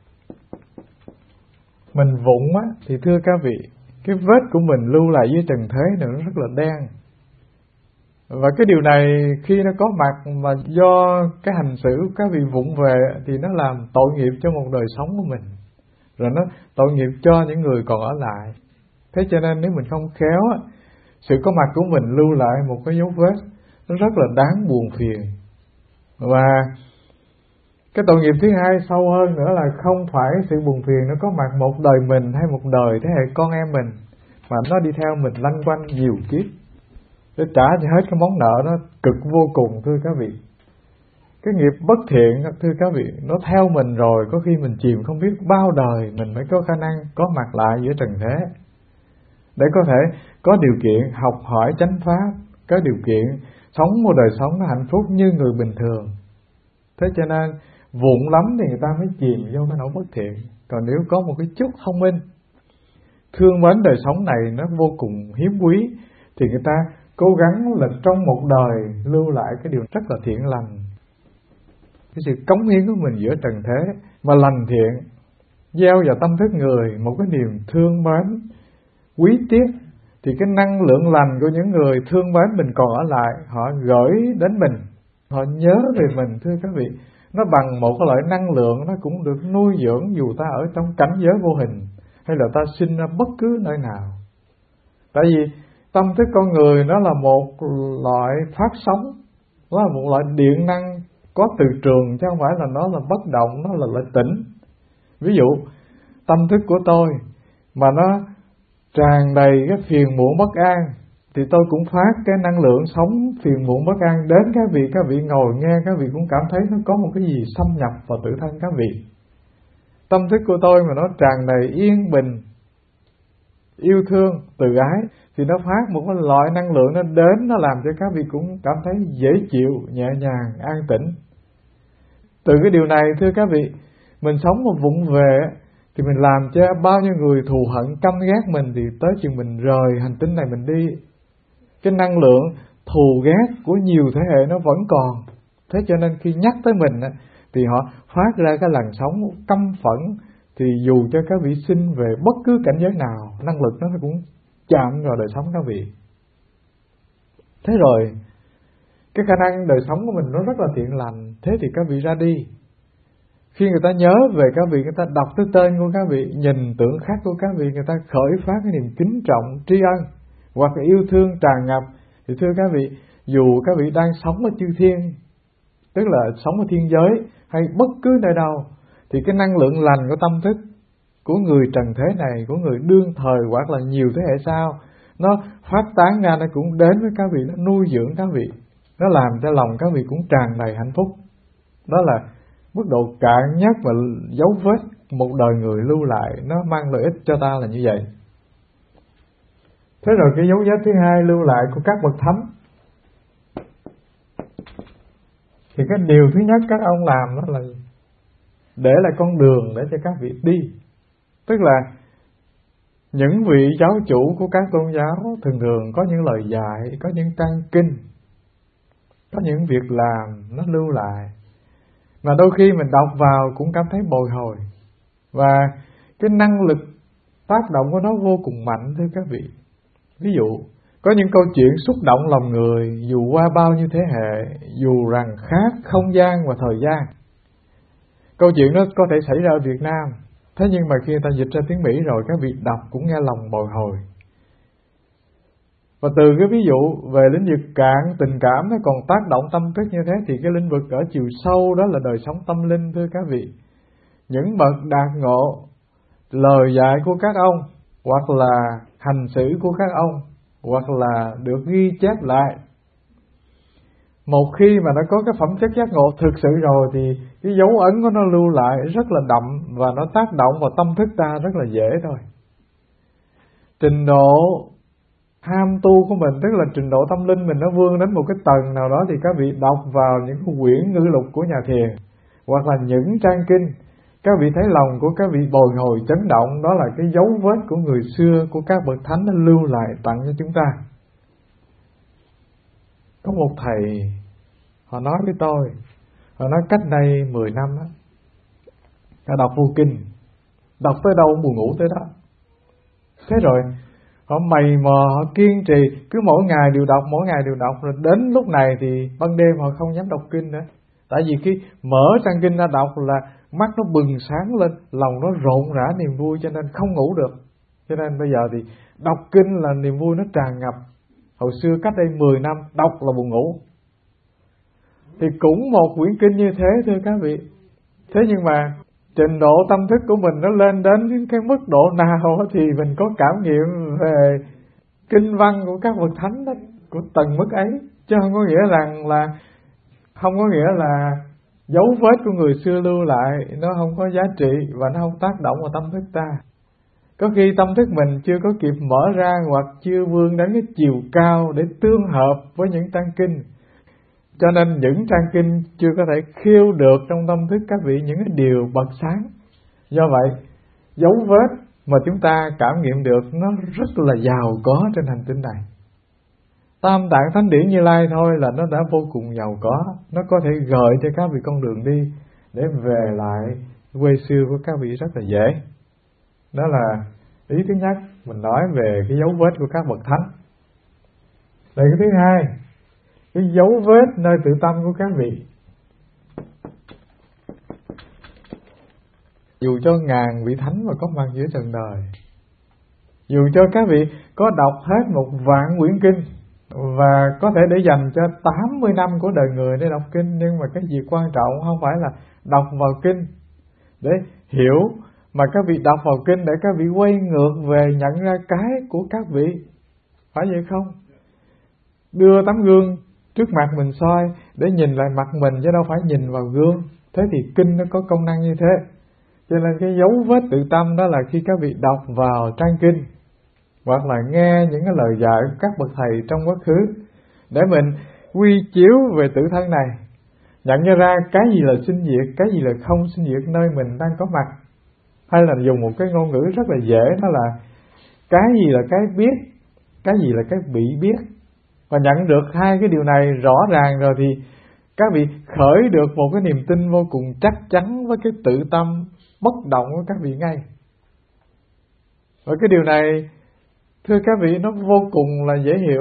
Mình vụng á thì thưa các vị, cái vết của mình lưu lại dưới trần thế này nó rất là đen. Và cái điều này khi nó có mặt mà do cái hành xử của các vị vụng về thì nó làm tội nghiệp cho một đời sống của mình, rồi nó tội nghiệp cho những người còn ở lại. Thế cho nên nếu mình không khéo á, sự có mặt của mình lưu lại một cái dấu vết nó rất là đáng buồn phiền. Và cái tội nghiệp thứ hai sâu hơn nữa là không phải sự buồn phiền nó có mặt một đời mình hay một đời thế hệ con em mình, mà nó đi theo mình lanh quanh nhiều kiếp để trả cho hết cái món nợ nó cực vô cùng, thưa các vị. Cái nghiệp bất thiện, thưa các vị, nó theo mình rồi, có khi mình chìm không biết bao đời mình mới có khả năng có mặt lại giữa trần thế, để có thể có điều kiện học hỏi chánh pháp, có điều kiện sống một đời sống nó hạnh phúc như người bình thường. Thế cho nên vụng lắm thì người ta mới chìm vô cái nỗi bất thiện. Còn nếu có một cái chút thông minh, thương mến đời sống này nó vô cùng hiếm quý, thì người ta cố gắng là trong một đời lưu lại cái điều rất là thiện lành. Cái sự cống hiến của mình giữa trần thế mà lành thiện, gieo vào tâm thức người một cái niềm thương mến, quý tiếc, thì cái năng lượng lành của những người thương mến mình còn ở lại, họ gửi đến mình, họ nhớ về mình, thưa các vị, nó bằng một cái loại năng lượng, nó cũng được nuôi dưỡng dù ta ở trong cảnh giới vô hình hay là ta sinh ra bất cứ nơi nào. Tại vì tâm thức con người nó là một loại phát sóng, nó là một loại điện năng có từ trường, chứ không phải là nó là bất động, nó là loại tĩnh. Ví dụ tâm thức của tôi mà nó tràn đầy cái phiền muộn bất an thì tôi cũng phát cái năng lượng sống phiền muộn bất an đến các vị. Các vị ngồi nghe, các vị cũng cảm thấy nó có một cái gì xâm nhập vào tự thân các vị. Tâm thức của tôi mà nó tràn đầy yên bình, yêu thương, từ ái, thì nó phát một cái loại năng lượng nó đến, nó làm cho các vị cũng cảm thấy dễ chịu, nhẹ nhàng, an tĩnh. Từ cái điều này thưa các vị, mình sống một vụng về thì mình làm cho bao nhiêu người thù hận căm ghét mình, thì tới chừng mình rời hành tinh này mình đi, cái năng lượng thù ghét của nhiều thế hệ nó vẫn còn. Thế cho nên khi nhắc tới mình thì họ phát ra cái làn sóng căm phẫn, thì dù cho các vị sinh về bất cứ cảnh giới nào, năng lực nó cũng chạm vào đời sống các vị. Thế rồi cái khả năng đời sống của mình nó rất là thiện lành. Thế thì các vị ra đi, khi người ta nhớ về các vị, người ta đọc tới tên của các vị, nhìn tượng khắc của các vị, người ta khởi phát cái niềm kính trọng, tri ân hoặc là yêu thương tràn ngập. Thì thưa các vị, dù các vị đang sống ở chư thiên, tức là sống ở thiên giới hay bất cứ nơi đâu, thì cái năng lượng lành của tâm thức của người trần thế này, của người đương thời hoặc là nhiều thế hệ sau, nó phát tán ra, nó cũng đến với các vị, nó nuôi dưỡng các vị, nó làm cho lòng các vị cũng tràn đầy hạnh phúc. Đó là mức độ cạn nhất và dấu vết một đời người lưu lại, nó mang lợi ích cho ta là như vậy. Thế rồi cái dấu vết thứ hai lưu lại của các bậc thánh, thì cái điều thứ nhất các ông làm đó là để lại con đường để cho các vị đi. Tức là những vị giáo chủ của các tôn giáo thường thường có những lời dạy, có những trang kinh, có những việc làm nó lưu lại, mà đôi khi mình đọc vào cũng cảm thấy bồi hồi, và cái năng lực tác động của nó vô cùng mạnh thưa các vị. Ví dụ có những câu chuyện xúc động lòng người dù qua bao nhiêu thế hệ, dù rằng khác không gian và thời gian. Câu chuyện đó có thể xảy ra ở Việt Nam, thế nhưng mà khi người ta dịch ra tiếng Mỹ rồi, các vị đọc cũng nghe lòng bồi hồi. Và từ cái ví dụ về lĩnh vực cạn tình cảm nó còn tác động tâm thức như thế, thì cái lĩnh vực ở chiều sâu đó là đời sống tâm linh thưa các vị. Những bậc đạt ngộ, lời dạy của các ông, hoặc là hành xử của các ông, hoặc là được ghi chép lại. Một khi mà nó có cái phẩm chất giác ngộ thực sự rồi, thì cái dấu ấn của nó lưu lại rất là đậm, và nó tác động vào tâm thức ta rất là dễ thôi. Trình độ ham tu của mình, tức là trình độ tâm linh mình nó vươn đến một cái tầng nào đó, thì các vị đọc vào những quyển ngữ lục của nhà thiền, hoặc là những trang kinh, các vị thấy lòng của các vị bồi hồi chấn động. Đó là cái dấu vết của người xưa, của các bậc thánh nó lưu lại tặng cho chúng ta. Có một thầy, họ nói với tôi, họ nói cách đây mười năm á, họ đọc vô kinh, đọc tới đâu buồn ngủ tới đó. Thế rồi họ mày mò, họ kiên trì, cứ mỗi ngày đều đọc, mỗi ngày đều đọc, rồi đến lúc này thì ban đêm họ không dám đọc kinh nữa. Tại vì khi mở trang kinh ra đọc là mắt nó bừng sáng lên, lòng nó rộn rã niềm vui, cho nên không ngủ được. Cho nên bây giờ thì đọc kinh là niềm vui nó tràn ngập. Hồi xưa cách đây mười năm đọc là buồn ngủ. Thì cũng một quyển kinh như thế thưa các vị. Thế nhưng mà trình độ tâm thức của mình nó lên đến cái mức độ nào thì mình có cảm nghiệm về kinh văn của các bậc thánh đó, của tầng mức ấy. Chứ không có nghĩa rằng là không có nghĩa là dấu vết của người xưa lưu lại nó không có giá trị và nó không tác động vào tâm thức ta. Có khi tâm thức mình chưa có kịp mở ra, hoặc chưa vươn đến cái chiều cao để tương hợp với những trang kinh, cho nên những trang kinh chưa có thể khiêu được trong tâm thức các vị những cái điều bật sáng. Do vậy, dấu vết mà chúng ta cảm nghiệm được nó rất là giàu có trên hành tinh này. Tam Tạng Thánh Điển Như Lai thôi là nó đã vô cùng giàu có. Nó có thể gợi cho các vị con đường đi để về lại quê xưa của các vị rất là dễ. Đó là ý thứ nhất, mình nói về cái dấu vết của các bậc thánh. Rồi cái thứ hai, cái dấu vết nơi tự tâm của các vị. Dù cho ngàn vị thánh mà có mặt giữa trần đời, dù cho các vị có đọc hết một vạn quyển kinh, và có thể để dành cho tám mươi năm của đời người để đọc kinh, nhưng mà cái gì quan trọng không phải là đọc vào kinh để hiểu, mà các vị đọc vào kinh để các vị quay ngược về nhận ra cái của các vị. Phải vậy không? đưa tấm gương trước mặt mình soi để nhìn lại mặt mình chứ đâu phải nhìn vào gương. Thế thì kinh nó có công năng như thế. Cho nên cái dấu vết tự tâm đó là khi các vị đọc vào trang kinh hoặc là nghe những cái lời dạy của các bậc thầy trong quá khứ để mình quy chiếu về tự thân này, nhận ra cái gì là sinh diệt, cái gì là không sinh diệt nơi mình đang có mặt. Hay là dùng một cái ngôn ngữ rất là dễ, đó là cái gì là cái biết, cái gì là cái bị biết. Và nhận được hai cái điều này rõ ràng rồi thì các vị khởi được một cái niềm tin vô cùng chắc chắn với cái tự tâm bất động của các vị ngay. Và cái điều này thưa các vị nó vô cùng là dễ hiểu.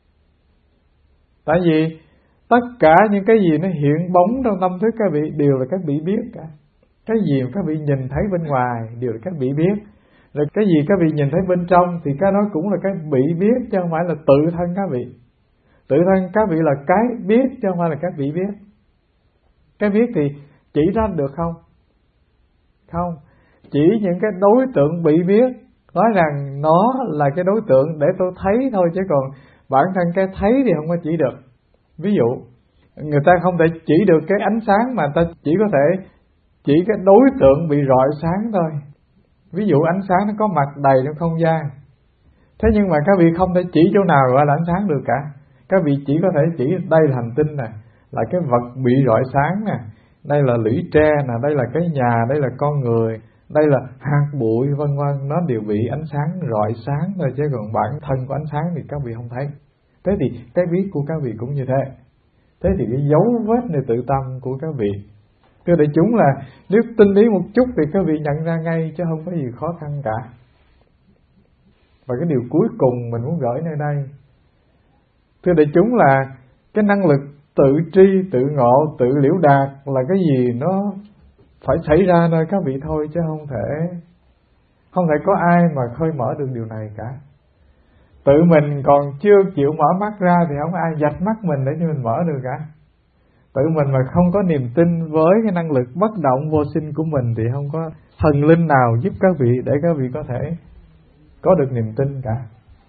Tại vì tất cả những cái gì nó hiện bóng trong tâm thức các vị đều là các vị biết cả. Cái gì mà các vị nhìn thấy bên ngoài đều là các vị biết. Rồi cái gì các vị nhìn thấy bên trong thì cái đó cũng là cái bị biết, chứ không phải là tự thân các vị. Tự thân các vị là cái biết chứ không phải là các vị biết. Cái biết thì chỉ ra được không? Không. Chỉ những cái đối tượng bị biết nói rằng nó là cái đối tượng để tôi thấy thôi, chứ còn bản thân cái thấy thì không có chỉ được. Ví dụ người ta không thể chỉ được cái ánh sáng, mà ta chỉ có thể chỉ cái đối tượng bị rọi sáng thôi. Ví dụ ánh sáng nó có mặt đầy trong không gian, thế nhưng mà các vị không thể chỉ chỗ nào gọi là ánh sáng được cả. Các vị chỉ có thể chỉ đây là hành tinh nè, là cái vật bị rọi sáng nè, đây là lũy tre nè, đây là cái nhà, đây là con người, đây là hạt bụi vân vân, nó đều bị ánh sáng rọi sáng thôi, chứ còn bản thân của ánh sáng thì các vị không thấy. Thế thì cái biết của các vị cũng như thế. Thế thì cái dấu vết này tự tâm của các vị, thưa đại chúng, là nếu tinh lý một chút thì các vị nhận ra ngay, chứ không có gì khó khăn cả. Và cái điều cuối cùng mình muốn gửi nơi đây, thưa đại chúng, là cái năng lực tự tri, tự ngộ, tự liễu đạt là cái gì nó phải xảy ra nơi các vị thôi, chứ không thể không thể có ai mà khơi mở được điều này cả. Tự mình còn chưa chịu mở mắt ra thì không có ai dạch mắt mình để cho mình mở được cả. Tự mình mà không có niềm tin với cái năng lực bất động vô sinh của mình thì không có thần linh nào giúp các vị để các vị có thể có được niềm tin cả.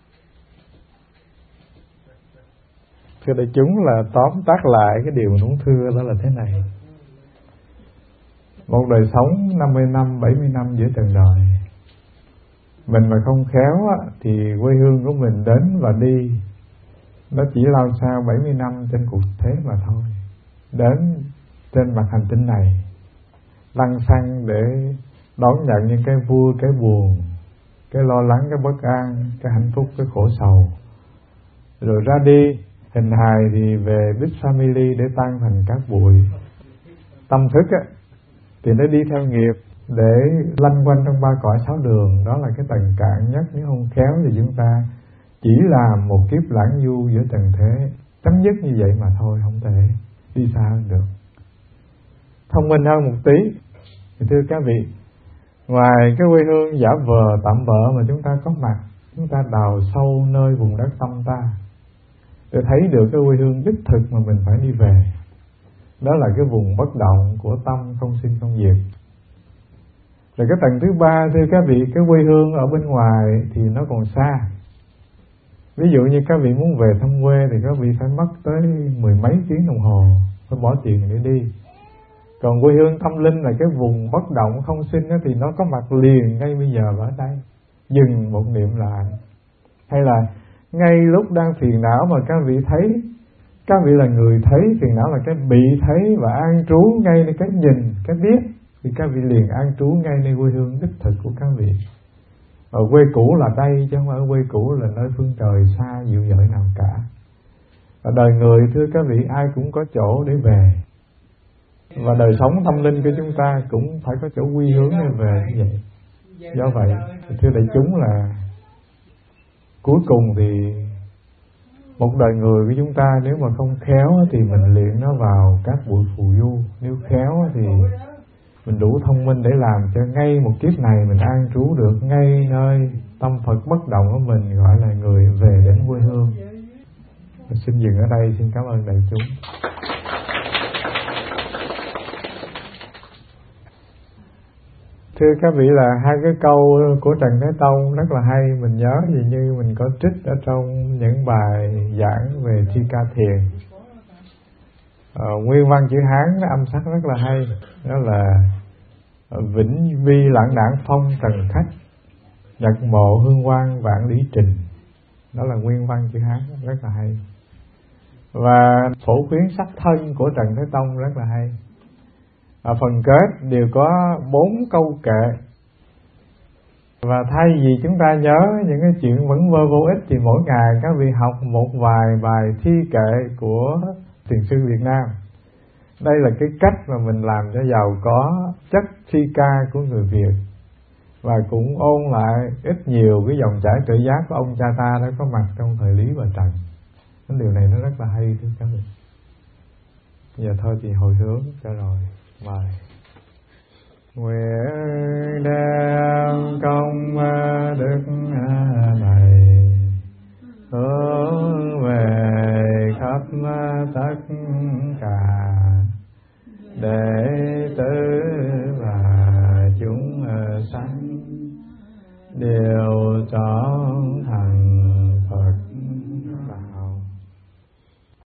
Thưa đại chúng, là tóm tắt lại cái điều mình muốn thưa đó là thế này. Một đời sống năm mươi năm, bảy mươi năm giữa trần đời, mình mà không khéo á, thì quê hương của mình đến và đi nó chỉ lao sao bảy mươi năm trên cuộc thế mà thôi. Đến trên mặt hành tinh này lăn xăng để đón nhận những cái vui, cái buồn, cái lo lắng, cái bất an, cái hạnh phúc, cái khổ sầu, rồi ra đi. Hình hài thì về big family để tan thành cát bụi. Tâm thức á, thì nó đi theo nghiệp để lanh quanh trong ba cõi sáu đường. Đó là cái tầng cạn nhất. Nếu không khéo thì chúng ta chỉ làm một kiếp lãng du giữa trần thế, chấm dứt như vậy mà thôi, không thể đi xa hơn được. Thông minh hơn một tí thì thưa các vị, ngoài cái quê hương giả vờ tạm bợ mà chúng ta có mặt, chúng ta đào sâu nơi vùng đất tâm ta để thấy được cái quê hương đích thực mà mình phải đi về. Đó là cái vùng bất động của tâm không sinh không diệt. Rồi cái tầng thứ ba, thưa các vị, cái quê hương ở bên ngoài thì nó còn xa. Ví dụ như các vị muốn về thăm quê thì các vị phải mất tới mười mấy tiếng đồng hồ, phải bỏ tiền để đi. Còn quê hương tâm linh là cái vùng bất động không sinh đó, thì nó có mặt liền ngay bây giờ ở đây. Dừng một niệm lại. Hay là ngay lúc đang phiền não mà các vị thấy, các vị là người thấy, phiền não là cái bị thấy và an trú ngay nơi cái nhìn, cái biết, thì các vị liền an trú ngay nơi quê hương đích thực của các vị. Ở quê cũ là đây, chứ không phải quê cũ là nơi phương trời xa dịu dợi nào cả. Ở đời người, thưa các vị, ai cũng có chỗ để về. Và đời sống tâm linh của chúng ta cũng phải có chỗ quy hướng để về như vậy. Do vậy, thưa đại chúng, là cuối cùng thì một đời người của chúng ta nếu mà không khéo thì mình luyện nó vào các buổi phù du. Nếu khéo thì mình đủ thông minh để làm cho ngay một kiếp này mình an trú được ngay nơi tâm Phật bất động của mình, gọi là người về đến quê hương. Mình xin dừng ở đây, xin cảm ơn đại chúng. Thưa các vị, là hai cái câu của Trần Thế Tông rất là hay. Mình nhớ gì như mình có trích ở trong những bài giảng về Thi Ca Thiền. ờ, Nguyên văn chữ Hán nó âm sắc rất là hay. Đó là vĩnh vi lãng đảng phong trần khách, nhật mộ hương quang vạn lý trình. Đó là nguyên văn chữ Hán rất là hay. Và phổ khuyến sắc thân của Trần Thế Tông rất là hay. Ở phần kết đều có bốn câu kệ. Và thay vì chúng ta nhớ những cái chuyện vẩn vơ vô ích, thì mỗi ngày các vị học một vài bài thi kệ của Thiền sư Việt Nam. Đây là cái cách mà mình làm cho giàu có chất thi ca của người Việt, và cũng ôn lại ít nhiều cái dòng chảy tự giác của ông cha ta đã có mặt trong thời Lý và Trần. Cái điều này nó rất là hay thưa các vị. Giờ thôi thì hồi hướng cho rồi. Mời. Nguyện đem công đức này